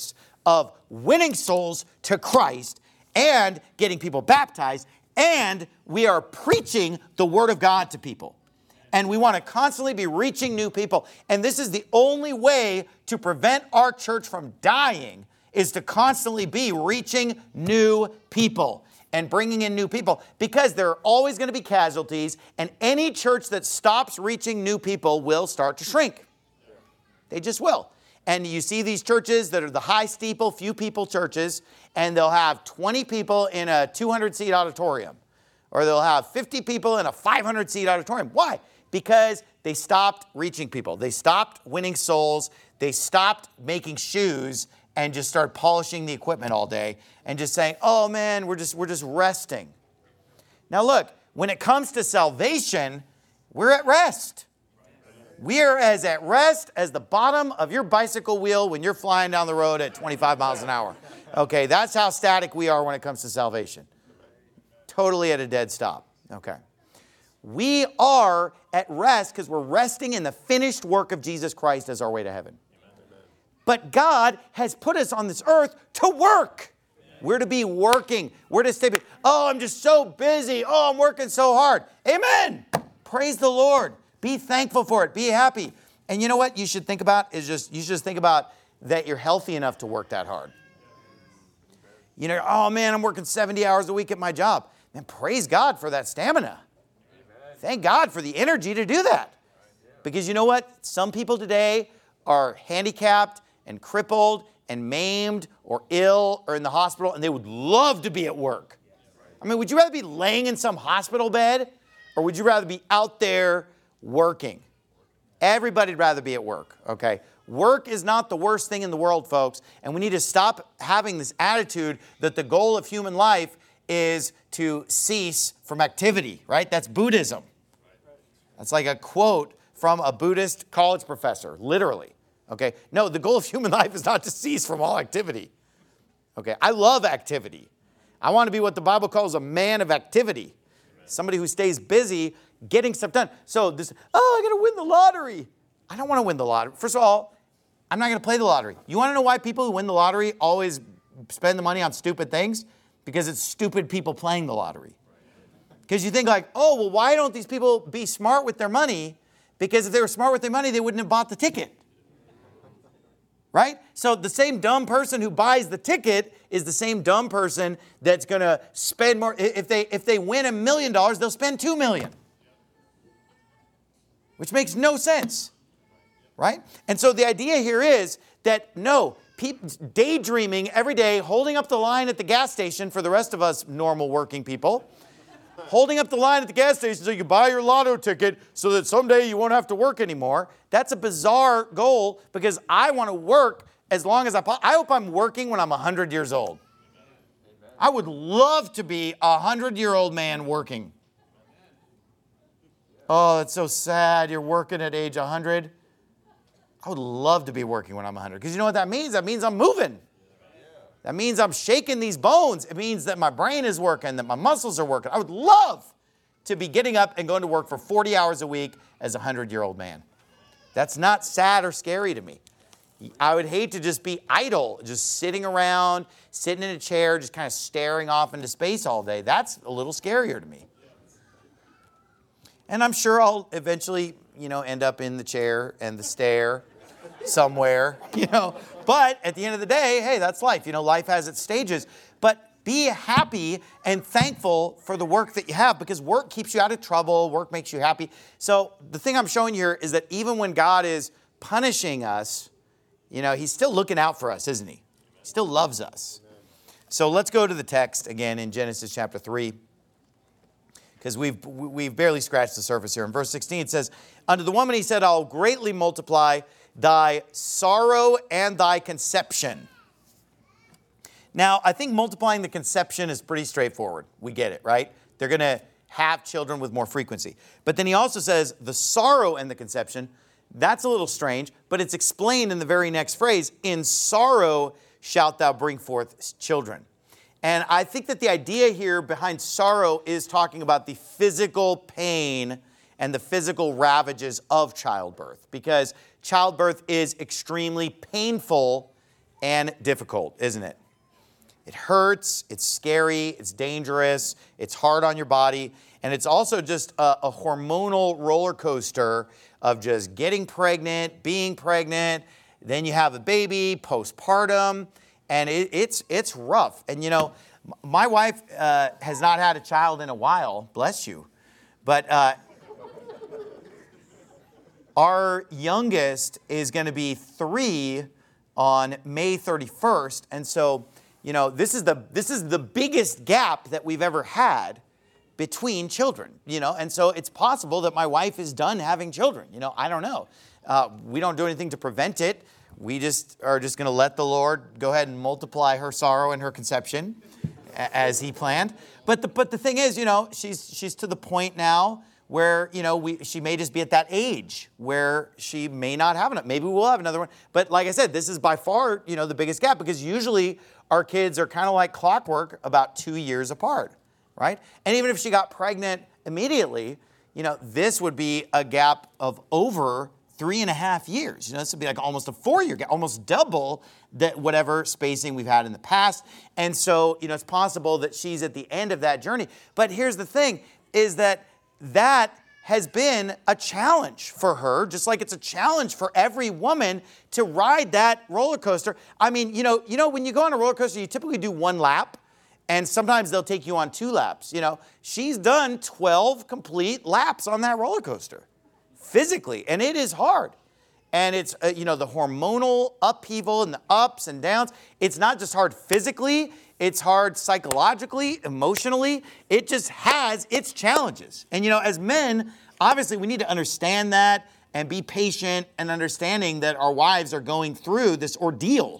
of winning souls to Christ and getting people baptized, and we are preaching the Word of God to people. And we want to constantly be reaching new people. And this is the only way to prevent our church from dying, is to constantly be reaching new people and bringing in new people, because there are always going to be casualties, and any church that stops reaching new people will start to shrink. They just will. And you see these churches that are the high steeple, few people churches, and they'll have 20 people in a 200-seat auditorium, or they'll have 50 people in a 500-seat auditorium. Why? Because they stopped reaching people. They stopped winning souls. They stopped making shoes and just started polishing the equipment all day and just saying, oh man, we're just resting. Now look, when it comes to salvation, we're at rest. We are as at rest as the bottom of your bicycle wheel when you're flying down the road at 25 miles an hour. Okay, that's how static we are when it comes to salvation. Totally at a dead stop. Okay. We are at rest because we're resting in the finished work of Jesus Christ as our way to heaven. But God has put us on this earth to work. We're to be working. We're to stay. Oh, I'm just so busy. Oh, I'm working so hard. Amen. Praise the Lord. Be thankful for it. Be happy. And you know what you should think about is you should just think about that you're healthy enough to work that hard. You know, oh man, I'm working 70 hours a week at my job. Man, praise God for that stamina. Thank God for the energy to do that. Because you know what? Some people today are handicapped and crippled and maimed or ill or in the hospital, and they would love to be at work. I mean, would you rather be laying in some hospital bed, or would you rather be out there working? Everybody'd rather be at work, okay? Work is not the worst thing in the world, folks, and we need to stop having this attitude that the goal of human life is to cease from activity, right? That's Buddhism. That's like a quote from a Buddhist college professor, literally. Okay? No, the goal of human life is not to cease from all activity. Okay? I love activity. I want to be what the Bible calls a man of activity. Somebody who stays busy getting stuff done. So this, I got to win the lottery. I don't want to win the lottery. First of all, I'm not going to play the lottery. You want to know why people who win the lottery always spend the money on stupid things? Because it's stupid people playing the lottery. Because you think like, oh, well, why don't these people be smart with their money? Because if they were smart with their money, they wouldn't have bought the ticket. Right? So the same dumb person who buys the ticket is the same dumb person that's going to spend more. If they win $1 million, they'll spend $2 million. Which makes no sense. Right? And so the idea here is that no, daydreaming every day, holding up the line at the gas station for the rest of us normal working people, holding up the line at the gas station so you can buy your lotto ticket so that someday you won't have to work anymore. That's a bizarre goal because I want to work as long as I hope I'm working when I'm 100 years old. I would love to be a 100-year-old man working. Oh, that's so sad. You're working at age 100. I would love to be working when I'm 100 because you know what that means? That means I'm moving. That means I'm shaking these bones. It means that my brain is working, that my muscles are working. I would love to be getting up and going to work for 40 hours a week as a 100-year-old man. That's not sad or scary to me. I would hate to just be idle, just sitting around, sitting in a chair, just kind of staring off into space all day. That's a little scarier to me. And I'm sure I'll eventually, end up in the chair and the stare somewhere, But at the end of the day, hey, that's life. Life has its stages. But be happy and thankful for the work that you have because work keeps you out of trouble. Work makes you happy. So the thing I'm showing here is that even when God is punishing us, He's still looking out for us, isn't He? He still loves us. So let's go to the text again in Genesis chapter 3 because we've barely scratched the surface here. In verse 16 it says, unto the woman He said, I'll greatly multiply thy sorrow and thy conception. Now, I think multiplying the conception is pretty straightforward. We get it, right? They're going to have children with more frequency. But then He also says the sorrow and the conception. That's a little strange, but it's explained in the very next phrase, in sorrow shalt thou bring forth children. And I think that the idea here behind sorrow is talking about the physical pain and the physical ravages of childbirth, because childbirth is extremely painful and difficult, isn't it? It hurts, it's scary, it's dangerous, it's hard on your body, and it's also just a hormonal roller coaster of just getting pregnant, being pregnant, then you have a baby, postpartum, and it's rough. And you know, my wife has not had a child in a while, bless you, but our youngest is going to be 3 on May 31st, and so you know this is the biggest gap that we've ever had between children. You know, and so it's possible that my wife is done having children. You know, I don't know. We don't do anything to prevent it. We just are just going to let the Lord go ahead and multiply her sorrow and her conception as He planned. But the thing is, you know, she's to the point now where, you know, she may just be at that age where she may not have enough. Maybe we'll have another one. But like I said, this is by far, you know, the biggest gap, because usually our kids are kind of like clockwork, about 2 years apart, right? And even if she got pregnant immediately, you know, this would be a gap of over 3.5 years. You know, this would be like almost a 4-year gap, almost double that whatever spacing we've had in the past. And so, you know, it's possible that she's at the end of that journey. But here's the thing, is that has been a challenge for her, just like it's a challenge for every woman to ride that roller coaster. I mean, you know, when you go on a roller coaster, you typically do 1 lap, and sometimes they'll take you on 2 laps. You know, she's done 12 complete laps on that roller coaster, physically, and it is hard. And it's, you know, the hormonal upheaval and the ups and downs. It's not just hard physically, it's hard psychologically, emotionally. It just has its challenges. And, you know, as men, obviously we need to understand that and be patient and understanding that our wives are going through this ordeal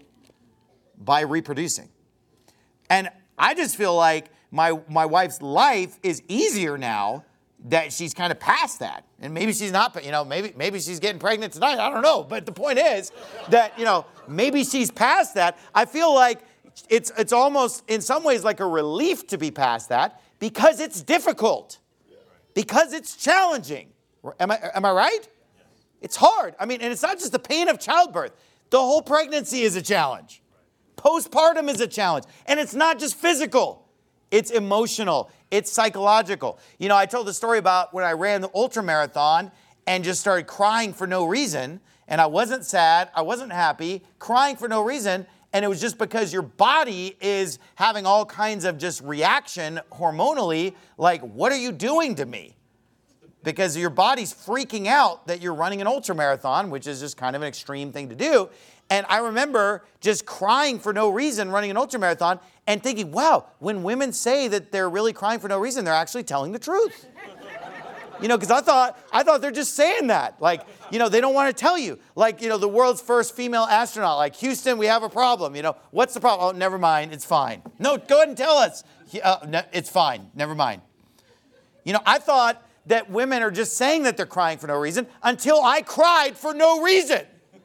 by reproducing. And I just feel like my wife's life is easier now that she's kind of past that. And maybe she's not, you know, maybe she's getting pregnant tonight. I don't know. But the point is that, you know, maybe she's past that. I feel like it's almost in some ways like a relief to be past that, because it's difficult, because it's challenging. Am I right? It's hard. I mean, and it's not just the pain of childbirth. The whole pregnancy is a challenge. Postpartum is a challenge. And it's not just physical. It's emotional. It's psychological. You know, I told the story about when I ran the ultra marathon and just started crying for no reason. And I wasn't sad. I wasn't happy. Crying for no reason. And it was just because your body is having all kinds of just reaction hormonally. Like, what are you doing to me? Because your body's freaking out that you're running an ultra marathon, which is just kind of an extreme thing to do. And I remember just crying for no reason running an ultra marathon and thinking, wow, when women say that they're really crying for no reason, they're actually telling the truth. You know, because I thought they're just saying that. Like, you know, they don't want to tell you. Like, you know, the world's first female astronaut, like, Houston, we have a problem. You know, what's the problem? Oh, never mind, it's fine. No, go ahead and tell us. No, it's fine, never mind. You know, I thought that women are just saying that they're crying for no reason until I cried for no reason.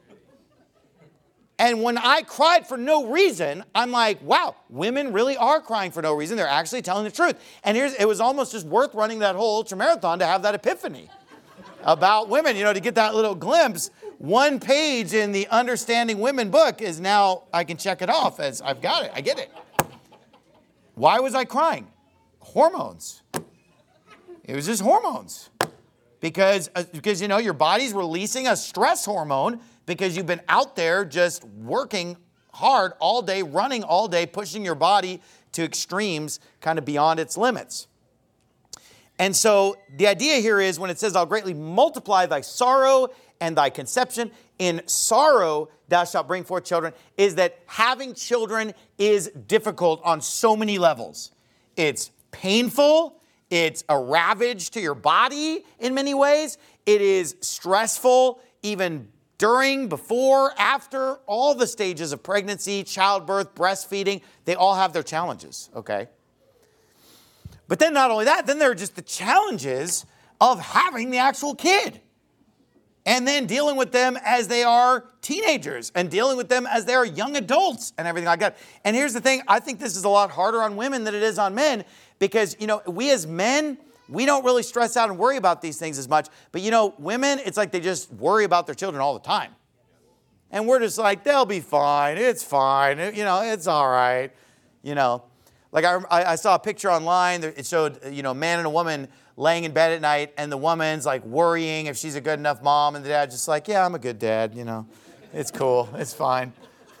And when I cried for no reason, I'm like, wow, women really are crying for no reason. They're actually telling the truth. And it was almost just worth running that whole ultramarathon to have that epiphany about women, you know, to get that little glimpse. 1 page in the Understanding Women book is now, I can check it off as I've got it. I get it. Why was I crying? Hormones. It was just hormones. Because, you know, your body's releasing a stress hormone because you've been out there just working hard all day, running all day, pushing your body to extremes kind of beyond its limits. And so the idea here is when it says, I'll greatly multiply thy sorrow and thy conception, in sorrow thou shalt bring forth children, is that having children is difficult on so many levels. It's painful. It's a ravage to your body in many ways. It is stressful, even during, before, after, all the stages of pregnancy, childbirth, breastfeeding. They all have their challenges, okay? But then not only that, then there are just the challenges of having the actual kid. And then dealing with them as they are teenagers and dealing with them as they are young adults and everything like that. And here's the thing, I think this is a lot harder on women than it is on men because, you know, we as men, we don't really stress out and worry about these things as much. But, you know, women, it's like they just worry about their children all the time. And we're just like, they'll be fine. It's fine. It's all right. Like I saw a picture online. It showed, a man and a woman laying in bed at night, and the woman's like worrying if she's a good enough mom, and the dad's just like, yeah, I'm a good dad. It's cool. It's fine.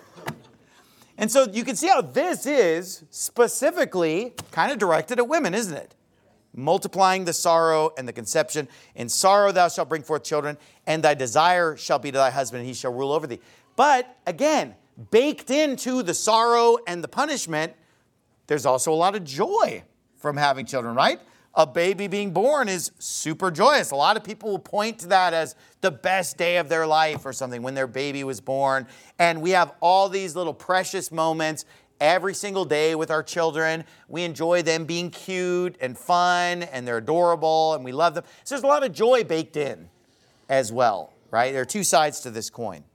And so you can see how this is specifically kind of directed at women, isn't it? Multiplying the sorrow and the conception. In sorrow thou shalt bring forth children, and thy desire shall be to thy husband, and he shall rule over thee. But again, baked into the sorrow and the punishment, there's also a lot of joy from having children, right? A baby being born is super joyous. A lot of people will point to that as the best day of their life or something, when their baby was born. And we have all these little precious moments every single day with our children. We enjoy them being cute and fun, and they're adorable, and we love them. So there's a lot of joy baked in as well, right? There are two sides to this coin.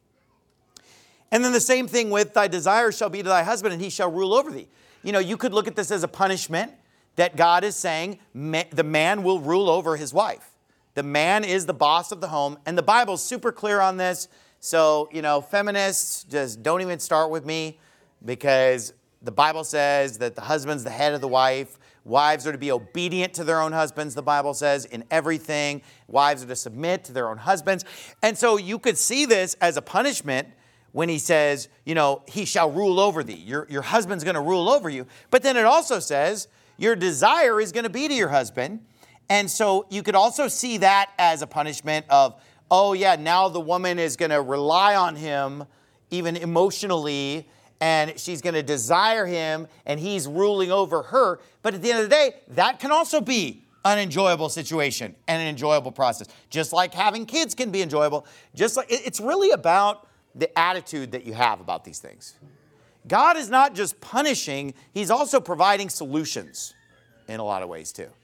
And then the same thing with thy desire shall be to thy husband, and he shall rule over thee. You could look at this as a punishment, that God is saying the man will rule over his wife. The man is the boss of the home, and the Bible's super clear on this. So, feminists, just don't even start with me, because the Bible says that the husband's the head of the wife. Wives are to be obedient to their own husbands, the Bible says, in everything. Wives are to submit to their own husbands. And so you could see this as a punishment when he says, he shall rule over thee. Your husband's going to rule over you. But then it also says, your desire is going to be to your husband. And so you could also see that as a punishment of, oh yeah, now the woman is going to rely on him, even emotionally, and she's going to desire him, and he's ruling over her. But at the end of the day, that can also be an enjoyable situation and an enjoyable process. Just like having kids can be enjoyable. It's really about the attitude that you have about these things. God is not just punishing, he's also providing solutions in a lot of ways too.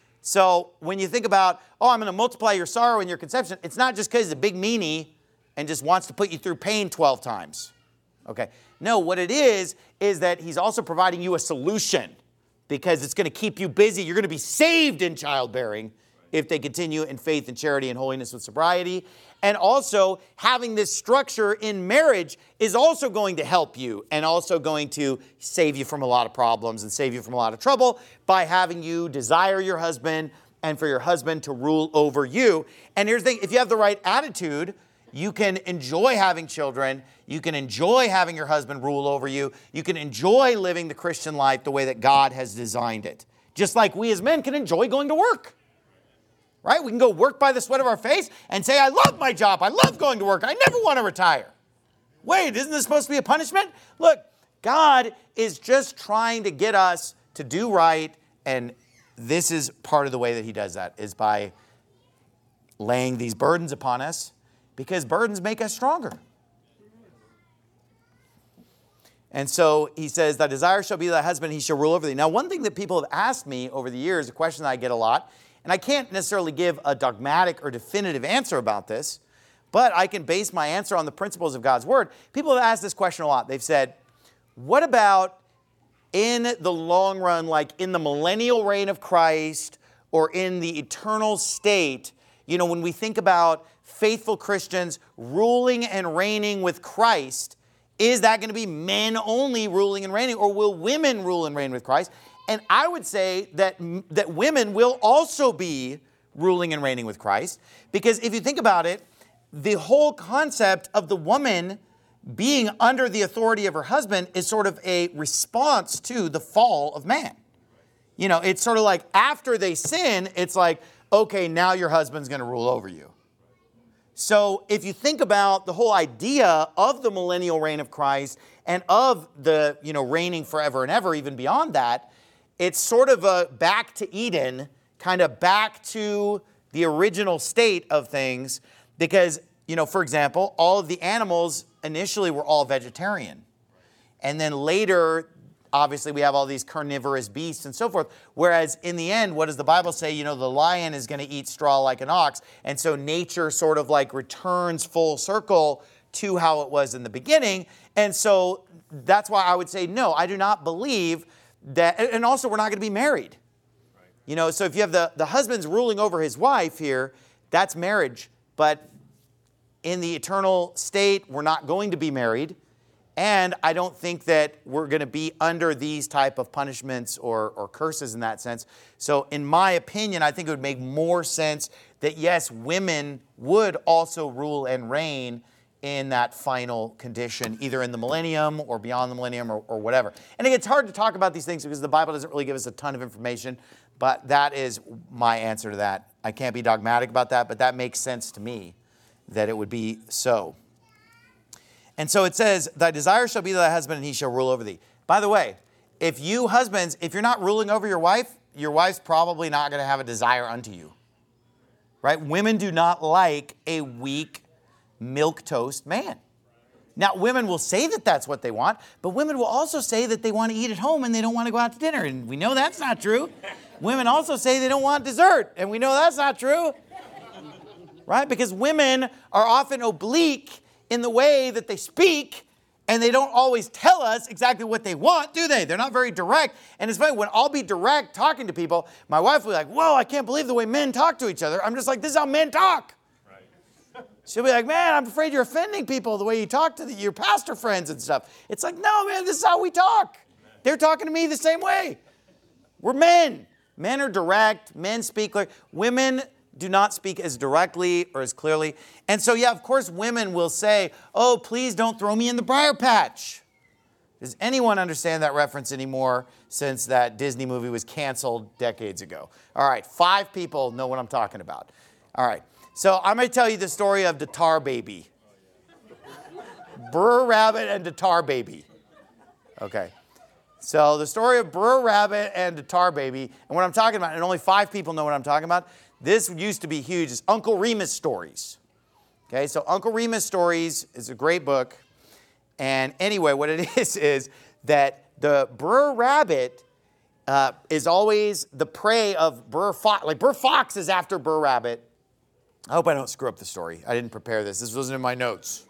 So when you think about, I'm going to multiply your sorrow and your conception, it's not just because he's a big meanie and just wants to put you through pain 12 times. Okay. No, what it is that he's also providing you a solution, because it's going to keep you busy. You're going to be saved in childbearing if they continue in faith and charity and holiness with sobriety. And also, having this structure in marriage is also going to help you, and also going to save you from a lot of problems and save you from a lot of trouble by having you desire your husband and for your husband to rule over you. And here's the thing, if you have the right attitude, you can enjoy having children. You can enjoy having your husband rule over you. You can enjoy living the Christian life the way that God has designed it. Just like we as men can enjoy going to work. Right? We can go work by the sweat of our face and say, I love my job. I love going to work. I never want to retire. Wait, isn't this supposed to be a punishment? Look, God is just trying to get us to do right. And this is part of the way that he does that, is by laying these burdens upon us, because burdens make us stronger. And so he says, thy desire shall be thy husband, he shall rule over thee. Now, one thing that people have asked me over the years, a question that I get a lot, and I can't necessarily give a dogmatic or definitive answer about this, but I can base my answer on the principles of God's word. People have asked this question a lot. They've said, what about in the long run, like in the millennial reign of Christ or in the eternal state, when we think about faithful Christians ruling and reigning with Christ, is that going to be men only ruling and reigning, or will women rule and reign with Christ? And I would say that women will also be ruling and reigning with Christ. Because if you think about it, the whole concept of the woman being under the authority of her husband is sort of a response to the fall of man. It's sort of like after they sin, it's like, okay, now your husband's going to rule over you. So if you think about the whole idea of the millennial reign of Christ and of the, reigning forever and ever, even beyond that, it's sort of a back to Eden, kind of back to the original state of things, because, for example, all of the animals initially were all vegetarian. And then later, obviously, we have all these carnivorous beasts and so forth. Whereas in the end, what does the Bible say? The lion is going to eat straw like an ox. And so nature sort of like returns full circle to how it was in the beginning. And so that's why I would say, no, I do not believe that. And also, we're not going to be married. Right. So if you have the husband's ruling over his wife here, that's marriage. But in the eternal state, we're not going to be married. And I don't think that we're going to be under these type of punishments or curses in that sense. So in my opinion, I think it would make more sense that, yes, women would also rule and reign in that final condition, either in the millennium or beyond the millennium or whatever. And it's hard to talk about these things because the Bible doesn't really give us a ton of information, but that is my answer to that. I can't be dogmatic about that, but that makes sense to me that it would be so. And so it says, thy desire shall be thy husband, and he shall rule over thee. By the way, if you husbands, if you're not ruling over your wife's probably not going to have a desire unto you. Right? Women do not like a weak, milquetoast man. Now, women will say that that's what they want, but women will also say that they want to eat at home and they don't want to go out to dinner. And we know that's not true. Women also say they don't want dessert, and we know that's not true. Right? Because women are often oblique in the way that they speak, and they don't always tell us exactly what they want, do they? They're not very direct. And it's funny, when I'll be direct talking to people, my wife will be like, whoa, I can't believe the way men talk to each other. I'm just like, this is how men talk. Right. She'll be like, man, I'm afraid you're offending people the way you talk to your pastor friends and stuff. It's like, no, man, this is how we talk. They're talking to me the same way. We're men. Men are direct. Men speak clear. Women do not speak as directly or as clearly. And so, yeah, of course, women will say, oh, please don't throw me in the briar patch. Does anyone understand that reference anymore since that Disney movie was canceled decades ago? All right, 5 people know what I'm talking about. All right, so I'm going to tell you the story of the Tar Baby. Br'er Rabbit and the Tar Baby. Okay. So the story of Br'er Rabbit and the Tar Baby, and what I'm talking about, and only 5 people know what I'm talking about. This used to be huge. It's Uncle Remus Stories. Okay, so Uncle Remus Stories is a great book. And anyway, what it is that the Br'er Rabbit is always the prey of Br'er Fox. Like Br'er Fox is after Br'er Rabbit. I hope I don't screw up the story. I didn't prepare this. This wasn't in my notes.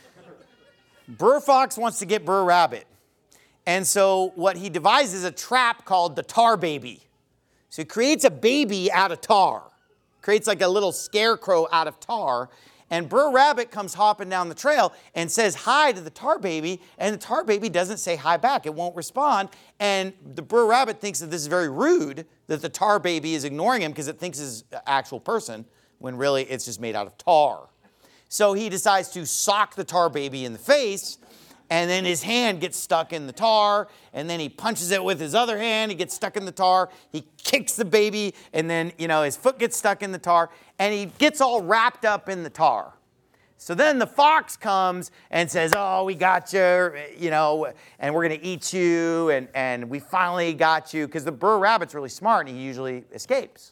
Br'er Fox wants to get Br'er Rabbit. And so what he devises is a trap called the Tar Baby. So he creates a baby out of tar. Creates like a little scarecrow out of tar. And Br'er Rabbit comes hopping down the trail and says hi to the Tar Baby. And the Tar Baby doesn't say hi back. It won't respond. And the Br'er Rabbit thinks that this is very rude, that the Tar Baby is ignoring him because it thinks it's an actual person, when really it's just made out of tar. So he decides to sock the Tar Baby in the face. And then his hand gets stuck in the tar, and then he punches it with his other hand. He gets stuck in the tar. He kicks the baby, and then, his foot gets stuck in the tar, and he gets all wrapped up in the tar. So then the fox comes and says, oh, we got you, and we're going to eat you, and we finally got you, because the Br'er Rabbit's really smart, and he usually escapes.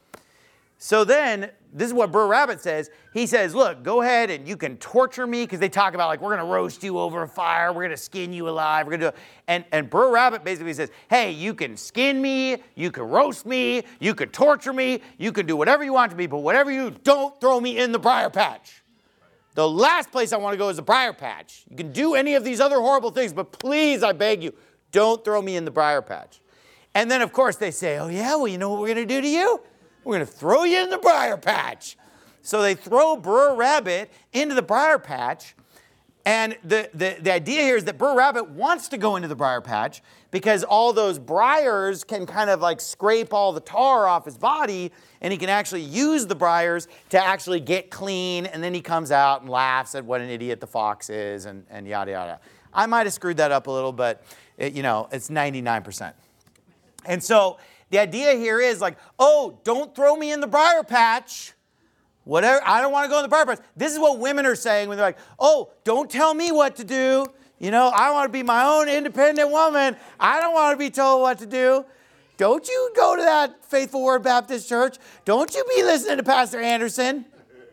So then, this is what Br'er Rabbit says. He says, look, go ahead and you can torture me, because they talk about, like, we're going to roast you over a fire. We're going to skin you alive. We're going to do and Br'er Rabbit basically says, hey, you can skin me. You can roast me. You can torture me. You can do whatever you want to me, but whatever you do, don't throw me in the briar patch. The last place I want to go is the briar patch. You can do any of these other horrible things, but please, I beg you, don't throw me in the briar patch. And then, of course, they say, oh, yeah, well, you know what we're going to do to you? We're going to throw you in the briar patch. So they throw Br'er Rabbit into the briar patch. And the idea here is that Br'er Rabbit wants to go into the briar patch because all those briars can kind of like scrape all the tar off his body, and he can actually use the briars to actually get clean. And then he comes out and laughs at what an idiot the fox is and yada, yada. I might have screwed that up a little, but it's 99%. And so the idea here is like, oh, don't throw me in the briar patch. Whatever, I don't want to go in the briar patch. This is what women are saying when they're like, oh, don't tell me what to do. I want to be my own independent woman. I don't want to be told what to do. Don't you go to that Faithful Word Baptist Church. Don't you be listening to Pastor Anderson.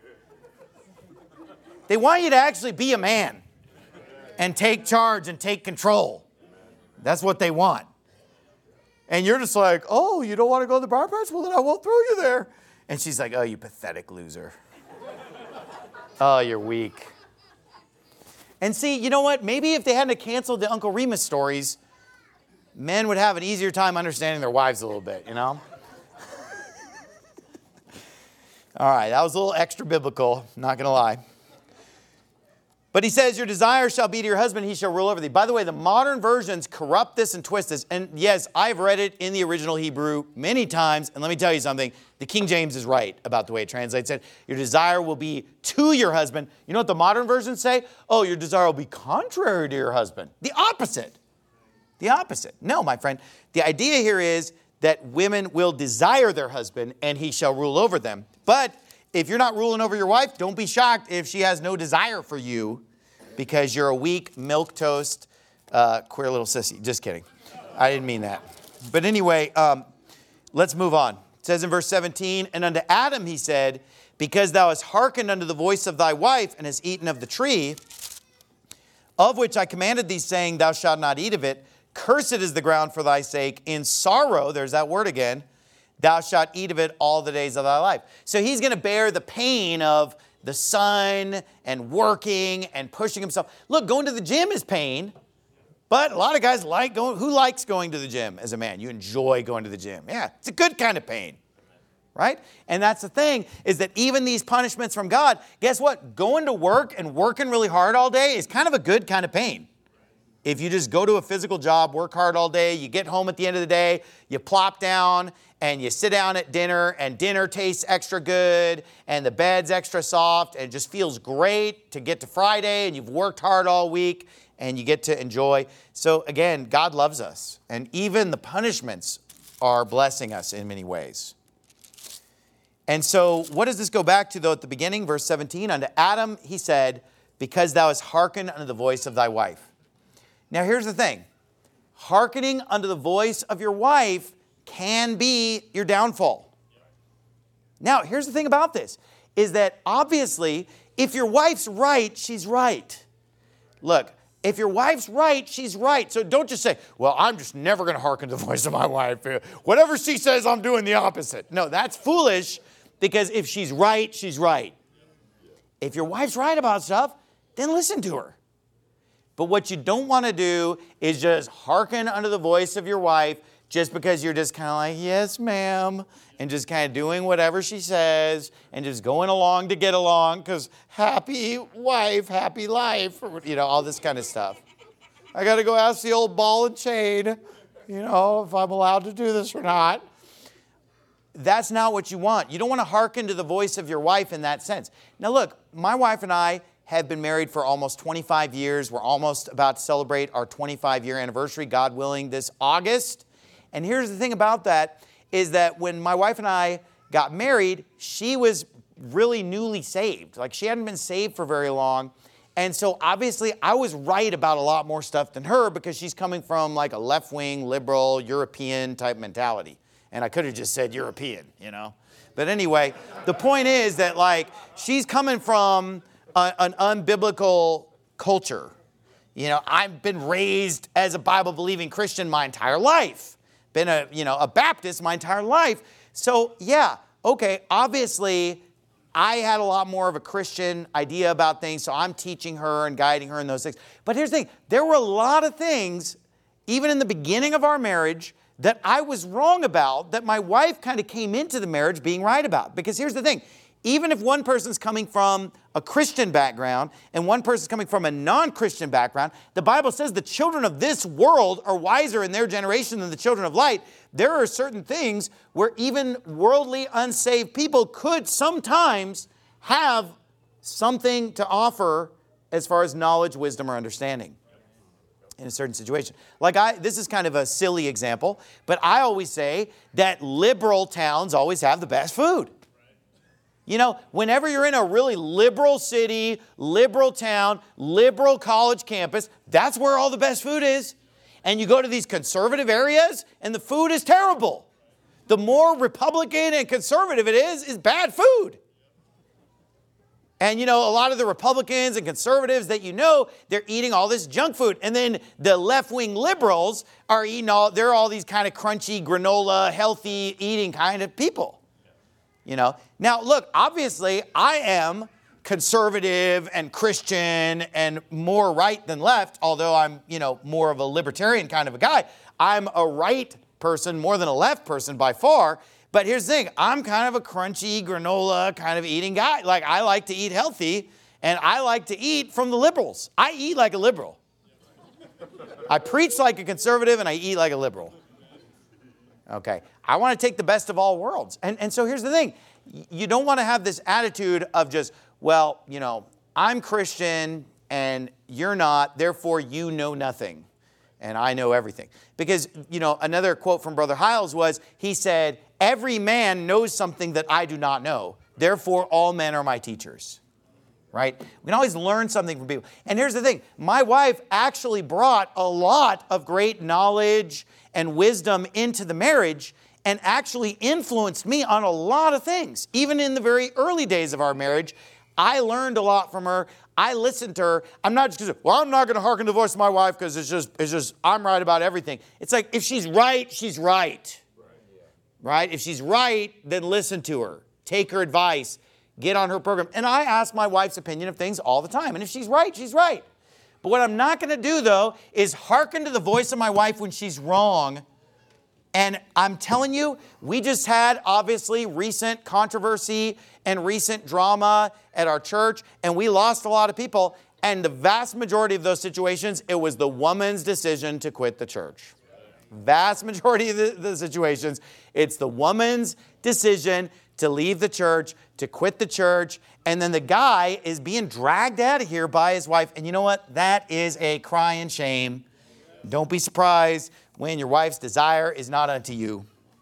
They want you to actually be a man and take charge and take control. That's what they want. And you're just like, oh, you don't want to go to the briar patch? Well, then I won't throw you there. And she's like, oh, you pathetic loser. Oh, you're weak. And see, you know what? Maybe if they hadn't canceled the Uncle Remus Stories, men would have an easier time understanding their wives a little bit, All right, that was a little extra biblical, not going to lie. But he says, your desire shall be to your husband, he shall rule over thee. By the way, the modern versions corrupt this and twist this. And yes, I've read it in the original Hebrew many times. And let me tell you something. The King James is right about the way it translates it. Your desire will be to your husband. You know what the modern versions say? Oh, your desire will be contrary to your husband. The opposite. The opposite. No, my friend. The idea here is that women will desire their husband and he shall rule over them. But if you're not ruling over your wife, don't be shocked if she has no desire for you because you're a weak, milquetoast, queer little sissy. Just kidding. I didn't mean that. But anyway, let's move on. It says in verse 17, and unto Adam he said, because thou hast hearkened unto the voice of thy wife and hast eaten of the tree, of which I commanded thee, saying, thou shalt not eat of it, cursed is the ground for thy sake. In sorrow, there's that word again, thou shalt eat of it all the days of thy life. So he's going to bear the pain of the sun and working and pushing himself. Look, going to the gym is pain, but a lot of guys like going. Who likes going to the gym as a man? You enjoy going to the gym. Yeah, it's a good kind of pain, right? And that's the thing, is that even these punishments from God, guess what? Going to work and working really hard all day is kind of a good kind of pain. If you just go to a physical job, work hard all day, you get home at the end of the day, you plop down and you sit down at dinner and dinner tastes extra good and the bed's extra soft and it just feels great to get to Friday and you've worked hard all week and you get to enjoy. So again, God loves us and even the punishments are blessing us in many ways. And so what does this go back to though at the beginning? Verse 17, unto Adam he said, because thou hast hearkened unto the voice of thy wife. Now, here's the thing. Hearkening unto the voice of your wife can be your downfall. Now, here's the thing about this, is that obviously, if your wife's right, she's right. Look, if your wife's right, she's right. So don't just say, well, I'm just never going to hearken to the voice of my wife. Whatever she says, I'm doing the opposite. No, that's foolish, because if she's right, she's right. If your wife's right about stuff, then listen to her. But what you don't want to do is just hearken unto the voice of your wife just because you're just kind of like, yes, ma'am, and just kind of doing whatever she says and just going along to get along because happy wife, happy life, or, all this kind of stuff. I got to go ask the old ball and chain, if I'm allowed to do this or not. That's not what you want. You don't want to hearken to the voice of your wife in that sense. Now, look, my wife and I have been married for almost 25 years. We're almost about to celebrate our 25-year anniversary, God willing, this August. And here's the thing about that, is that when my wife and I got married, she was really newly saved. Like, she hadn't been saved for very long. And so, obviously, I was right about a lot more stuff than her because she's coming from, like, a left-wing, liberal, European type mentality. And I could have just said European, But anyway, the point is that, like, she's coming from an unbiblical culture. I've been raised as a Bible-believing Christian my entire life. Been a Baptist my entire life. So, yeah, okay, obviously, I had a lot more of a Christian idea about things, so I'm teaching her and guiding her in those things. But here's the thing. There were a lot of things, even in the beginning of our marriage, that I was wrong about, that my wife kind of came into the marriage being right about. Because here's the thing. Even if one person's coming from a Christian background and one person's coming from a non-Christian background, the Bible says the children of this world are wiser in their generation than the children of light. There are certain things where even worldly, unsaved people could sometimes have something to offer as far as knowledge, wisdom, or understanding in a certain situation. This is kind of a silly example, but I always say that liberal towns always have the best food. Whenever you're in a really liberal city, liberal town, liberal college campus, that's where all the best food is. And you go to these conservative areas, and the food is terrible. The more Republican and conservative it is bad food. And, a lot of the Republicans and conservatives that they're eating all this junk food. And then the left-wing liberals are eating they're all these kind of crunchy, granola, healthy eating kind of people. Now, look, obviously, I am conservative and Christian and more right than left, although I'm, more of a libertarian kind of a guy. I'm a right person more than a left person by far. But here's the thing. I'm kind of a crunchy, granola kind of eating guy. Like, I like to eat healthy. And I like to eat from the liberals. I eat like a liberal. I preach like a conservative and I eat like a liberal. Okay. I want to take the best of all worlds. And so here's the thing. You don't want to have this attitude of just, well, I'm Christian and you're not, therefore you know nothing and I know everything. Because, another quote from Brother Hiles was, he said, every man knows something that I do not know. Therefore, all men are my teachers. Right? We can always learn something from people. And here's the thing. My wife actually brought a lot of great knowledge and wisdom into the marriage and actually influenced me on a lot of things. Even in the very early days of our marriage, I learned a lot from her. I listened to her. I'm not just going to say, well, I'm not going to hearken to the voice of my wife because it's just I'm right about everything. It's like, if she's right, she's right. Right? If she's right, then listen to her. Take her advice. Get on her program. And I ask my wife's opinion of things all the time. And if she's right, she's right. But what I'm not going to do, though, is hearken to the voice of my wife when she's wrong. And I'm telling you, we just had, obviously, recent controversy and recent drama at our church. And we lost a lot of people. And the vast majority of those situations, it was the woman's decision to quit the church. Vast majority of the situations, it's the woman's decision to leave the church, to quit the church, and then the guy is being dragged out of here by his wife. And you know what? That is a crying shame. Don't be surprised when your wife's desire is not unto you.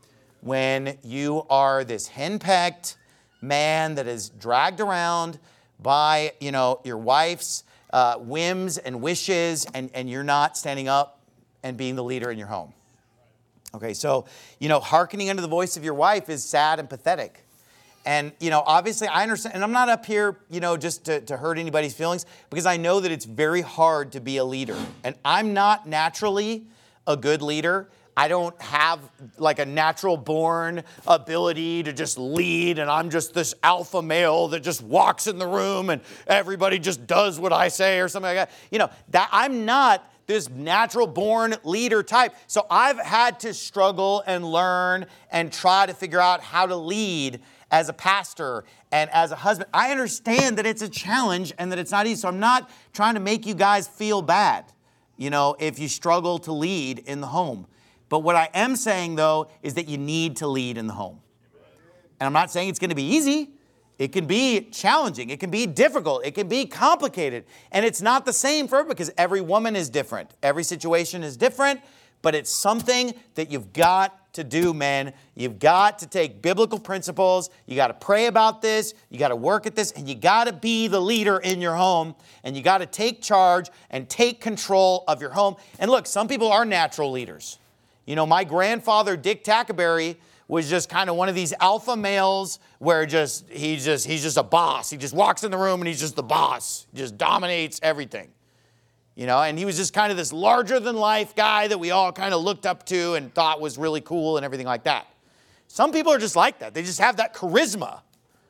When you are this henpecked man that is dragged around by, your wife's whims and wishes, and you're not standing up and being the leader in your home. Okay, so, hearkening unto the voice of your wife is sad and pathetic. And, obviously I understand, and I'm not up here, just to hurt anybody's feelings, because I know that it's very hard to be a leader. And I'm not naturally a good leader. I don't have like a natural born ability to just lead, and I'm just this alpha male that just walks in the room and everybody just does what I say or something like that. That I'm not this natural born leader type. So I've had to struggle and learn and try to figure out how to lead as a pastor and as a husband. I understand that it's a challenge and that it's not easy. So I'm not trying to make you guys feel bad, if you struggle to lead in the home. But what I am saying, though, is that you need to lead in the home. And I'm not saying it's going to be easy. It can be challenging. It can be difficult. It can be complicated. And it's not the same for everyone because every woman is different. Every situation is different. But it's something that you've got to do, men. You've got to take biblical principles. You got to pray about this. You got to work at this. And you got to be the leader in your home. And you got to take charge and take control of your home. And look, some people are natural leaders. My grandfather, Dick Tackerberry, was just kind of one of these alpha males where he's just a boss. He just walks in the room and he's just the boss. He just dominates everything. And he was just kind of this larger than life guy that we all kind of looked up to and thought was really cool and everything like that. Some people are just like that. They just have that charisma.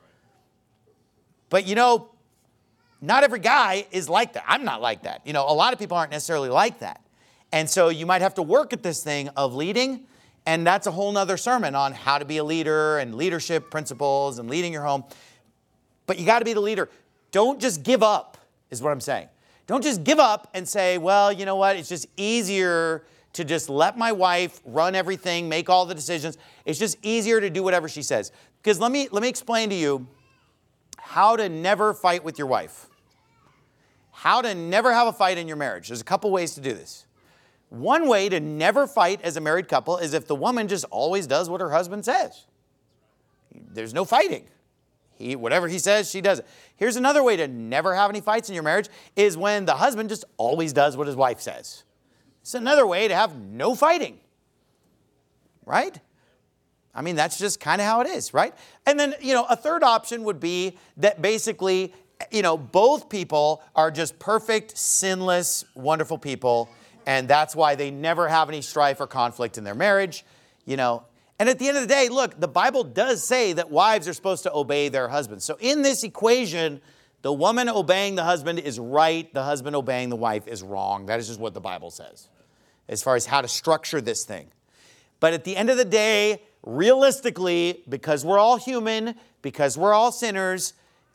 But not every guy is like that. I'm not like that. A lot of people aren't necessarily like that. And so you might have to work at this thing of leading. And that's a whole nother sermon on how to be a leader and leadership principles and leading your home. But you got to be the leader. Don't just give up, is what I'm saying. Don't just give up and say, well, you know what? It's just easier to just let my wife run everything, make all the decisions. It's just easier to do whatever she says. Because let me explain to you how to never fight with your wife. How to never have a fight in your marriage. There's a couple ways to do this. One way to never fight as a married couple is if the woman just always does what her husband says. There's no fighting. Whatever he says, she does it. Here's another way to never have any fights in your marriage is when the husband just always does what his wife says. It's another way to have no fighting. Right? I mean, that's just kind of how it is, right? And then, a third option would be that basically, both people are just perfect, sinless, wonderful people. And that's why they never have any strife or conflict in their marriage, And at the end of the day, look, the Bible does say that wives are supposed to obey their husbands. So in this equation, the woman obeying the husband is right. The husband obeying the wife is wrong. That is just what the Bible says as far as how to structure this thing. But at the end of the day, realistically, because we're all human, because we're all sinners,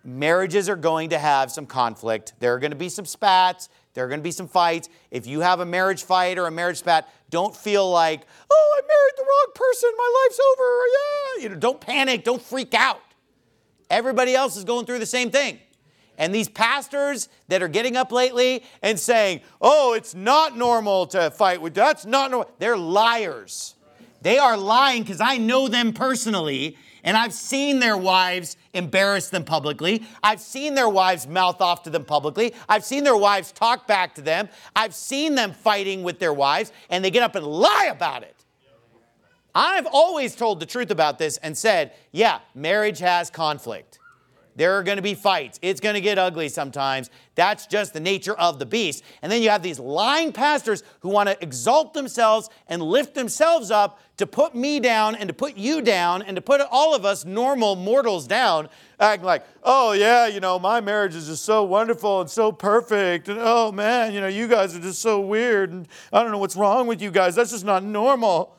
marriages are going to have some conflict. There are going to be some spats. There are going to be some fights. If you have a marriage fight or a marriage spat, don't feel like, oh, I married the wrong person. My life's over. Yeah. Don't panic. Don't freak out. Everybody else is going through the same thing. And these pastors that are getting up lately and saying, oh, it's not normal to fight with, that's not normal. They're liars. They are lying because I know them personally. And I've seen their wives embarrass them publicly. I've seen their wives mouth off to them publicly. I've seen their wives talk back to them. I've seen them fighting with their wives, and they get up and lie about it. I've always told the truth about this and said, yeah, marriage has conflict. There are going to be fights. It's going to get ugly sometimes. That's just the nature of the beast. And then you have these lying pastors who want to exalt themselves and lift themselves up to put me down and to put you down and to put all of us normal mortals down, acting like, oh yeah, my marriage is just so wonderful and so perfect. And oh man, you guys are just so weird. And I don't know what's wrong with you guys. That's just not normal.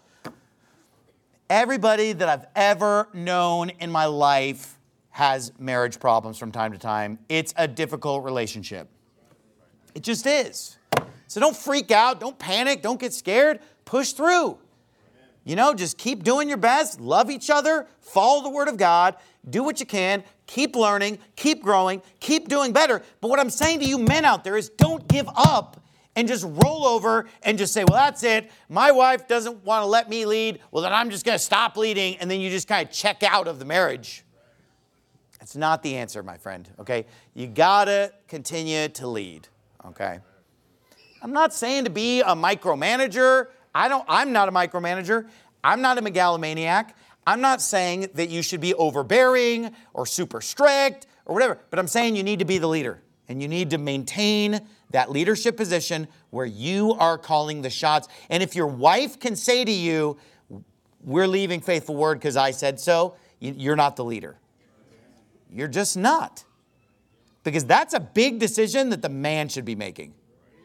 Everybody that I've ever known in my life has marriage problems from time to time. It's a difficult relationship. It just is. So don't freak out. Don't panic. Don't get scared. Push through. Just keep doing your best. Love each other. Follow the Word of God. Do what you can. Keep learning. Keep growing. Keep doing better. But what I'm saying to you men out there is don't give up and just roll over and just say, well, that's it. My wife doesn't want to let me lead. Well, then I'm just going to stop leading. And then you just kind of check out of the marriage. That's not the answer, my friend, okay? You gotta continue to lead, okay? I'm not saying to be a micromanager. I'm not a micromanager. I'm not a megalomaniac. I'm not saying that you should be overbearing or super strict or whatever, but I'm saying you need to be the leader and you need to maintain that leadership position where you are calling the shots. And if your wife can say to you, we're leaving Faithful Word because I said so, you're not the leader. You're just not. Because that's a big decision that the man should be making.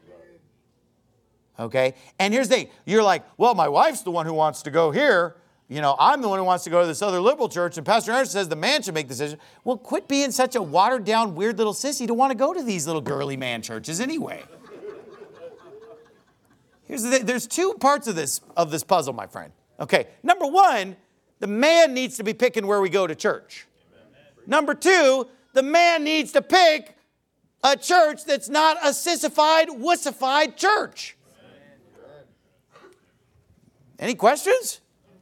Okay? And here's the thing. You're like, well, my wife's the one who wants to go here. I'm the one who wants to go to this other liberal church. And Pastor Anderson says the man should make the decision. Well, quit being such a watered down, weird little sissy to want to go to these little girly man churches anyway. Here's the thing. There's two parts of this puzzle, my friend. Okay. Number one, the man needs to be picking where we go to church. Number two, the man needs to pick a church that's not a sissified, wussified church. Any questions?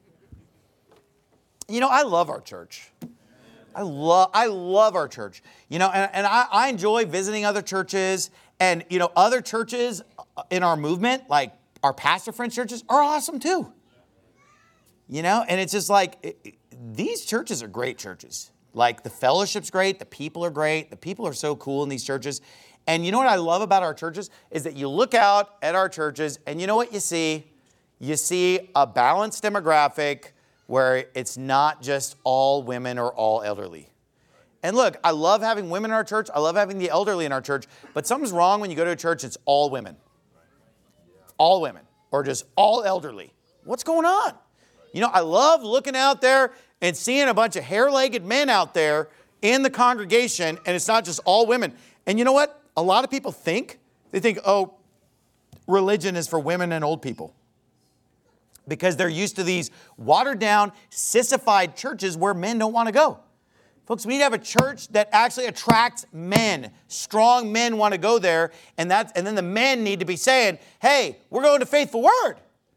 I love our church. I love our church. And I enjoy visiting other churches. And, other churches in our movement, like our pastor friends churches, are awesome too. And it's just like, these churches are great churches. Like the fellowship's great, the people are great, the people are so cool in these churches. And you know what I love about our churches is that you look out at our churches and you know what you see? You see a balanced demographic where it's not just all women or all elderly. And look, I love having women in our church. I love having the elderly in our church. But something's wrong when you go to a church, it's all women. All women or just all elderly. What's going on? I love looking out there and seeing a bunch of hair-legged men out there in the congregation, and it's not just all women. And you know what? A lot of people think, oh, religion is for women and old people. Because they're used to these watered-down, sissified churches where men don't want to go. Folks, we need to have a church that actually attracts men. Strong men want to go there, and then the men need to be saying, hey, we're going to Faithful Word.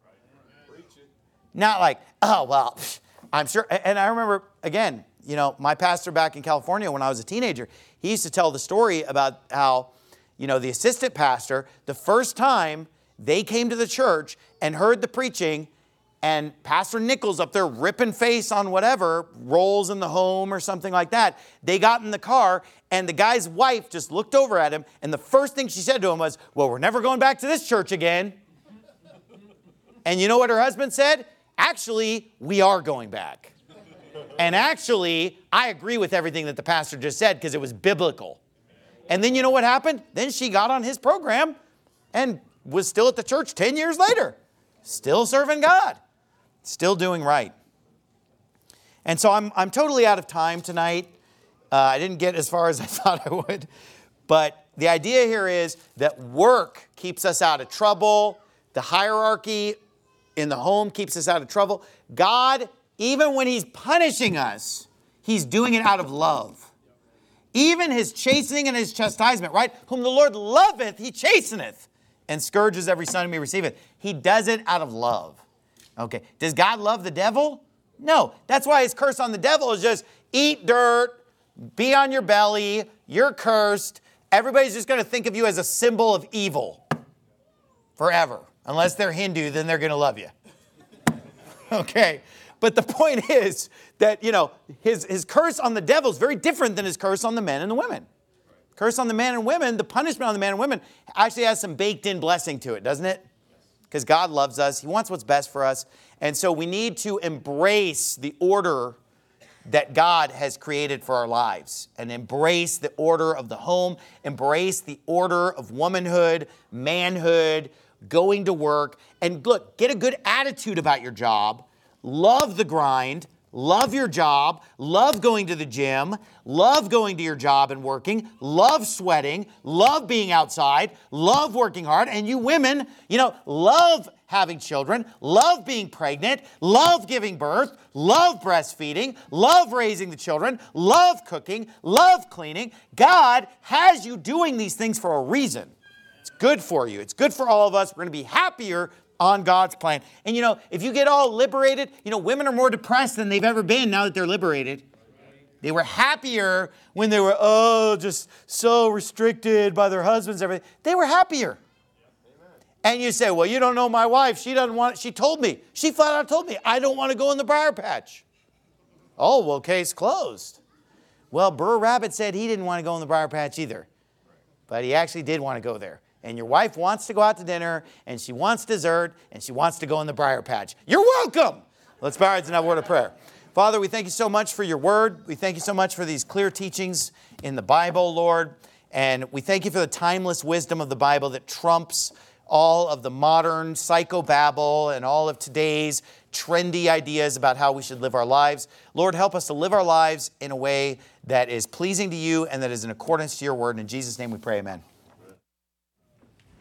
Not like, oh, well, I'm sure. And I remember, again, my pastor back in California when I was a teenager, he used to tell the story about how, the assistant pastor, the first time they came to the church and heard the preaching, and Pastor Nichols up there ripping face on whatever, rolls in the home or something like that, they got in the car, and the guy's wife just looked over at him, and the first thing she said to him was, well, we're never going back to this church again. And you know what her husband said? Actually, we are going back. And actually, I agree with everything that the pastor just said because it was biblical. And then you know what happened? Then she got on his program and was still at the church 10 years later. Still serving God. Still doing right. And so I'm totally out of time tonight. I didn't get as far as I thought I would. But the idea here is that work keeps us out of trouble. The hierarchy in the home keeps us out of trouble. God, even when he's punishing us, he's doing it out of love. Even his chastening and his chastisement, right? Whom the Lord loveth, he chasteneth, and scourges every son whom he receiveth. He does it out of love. Okay. Does God love the devil? No. That's why his curse on the devil is just eat dirt, be on your belly, you're cursed. Everybody's just going to think of you as a symbol of evil forever. Unless they're Hindu, then they're going to love you. Okay. But the point is that, his curse on the devil is very different than his curse on the men and the women. Curse on the men and women, the punishment on the men and women actually has some baked in blessing to it, doesn't it? Because God loves us. He wants what's best for us. And so we need to embrace the order that God has created for our lives and embrace the order of the home, embrace the order of womanhood, manhood, going to work. And look, get a good attitude about your job. Love the grind. Love your job, love going to the gym, love going to your job and working, love sweating, love being outside, love working hard. And you women, love having children, love being pregnant, love giving birth, love breastfeeding, love raising the children, love cooking, love cleaning. God has you doing these things for a reason. It's good for you. It's good for all of us. We're going to be happier on God's plan. And if you get all liberated, women are more depressed than they've ever been now that they're liberated. They were happier when they were, just so restricted by their husbands, everything. They were happier. And you say, well, you don't know my wife. She told me. She flat out told me, I don't want to go in the briar patch. Oh, well, case closed. Well, Burr Rabbit said he didn't want to go in the briar patch either. But he actually did want to go there. And your wife wants to go out to dinner, and she wants dessert, and she wants to go in the briar patch. You're welcome. Let's bow our heads and have a word of prayer. Father, we thank you so much for your word. We thank you so much for these clear teachings in the Bible, Lord. And we thank you for the timeless wisdom of the Bible that trumps all of the modern psychobabble and all of today's trendy ideas about how we should live our lives. Lord, help us to live our lives in a way that is pleasing to you and that is in accordance to your word. And in Jesus' name we pray, amen.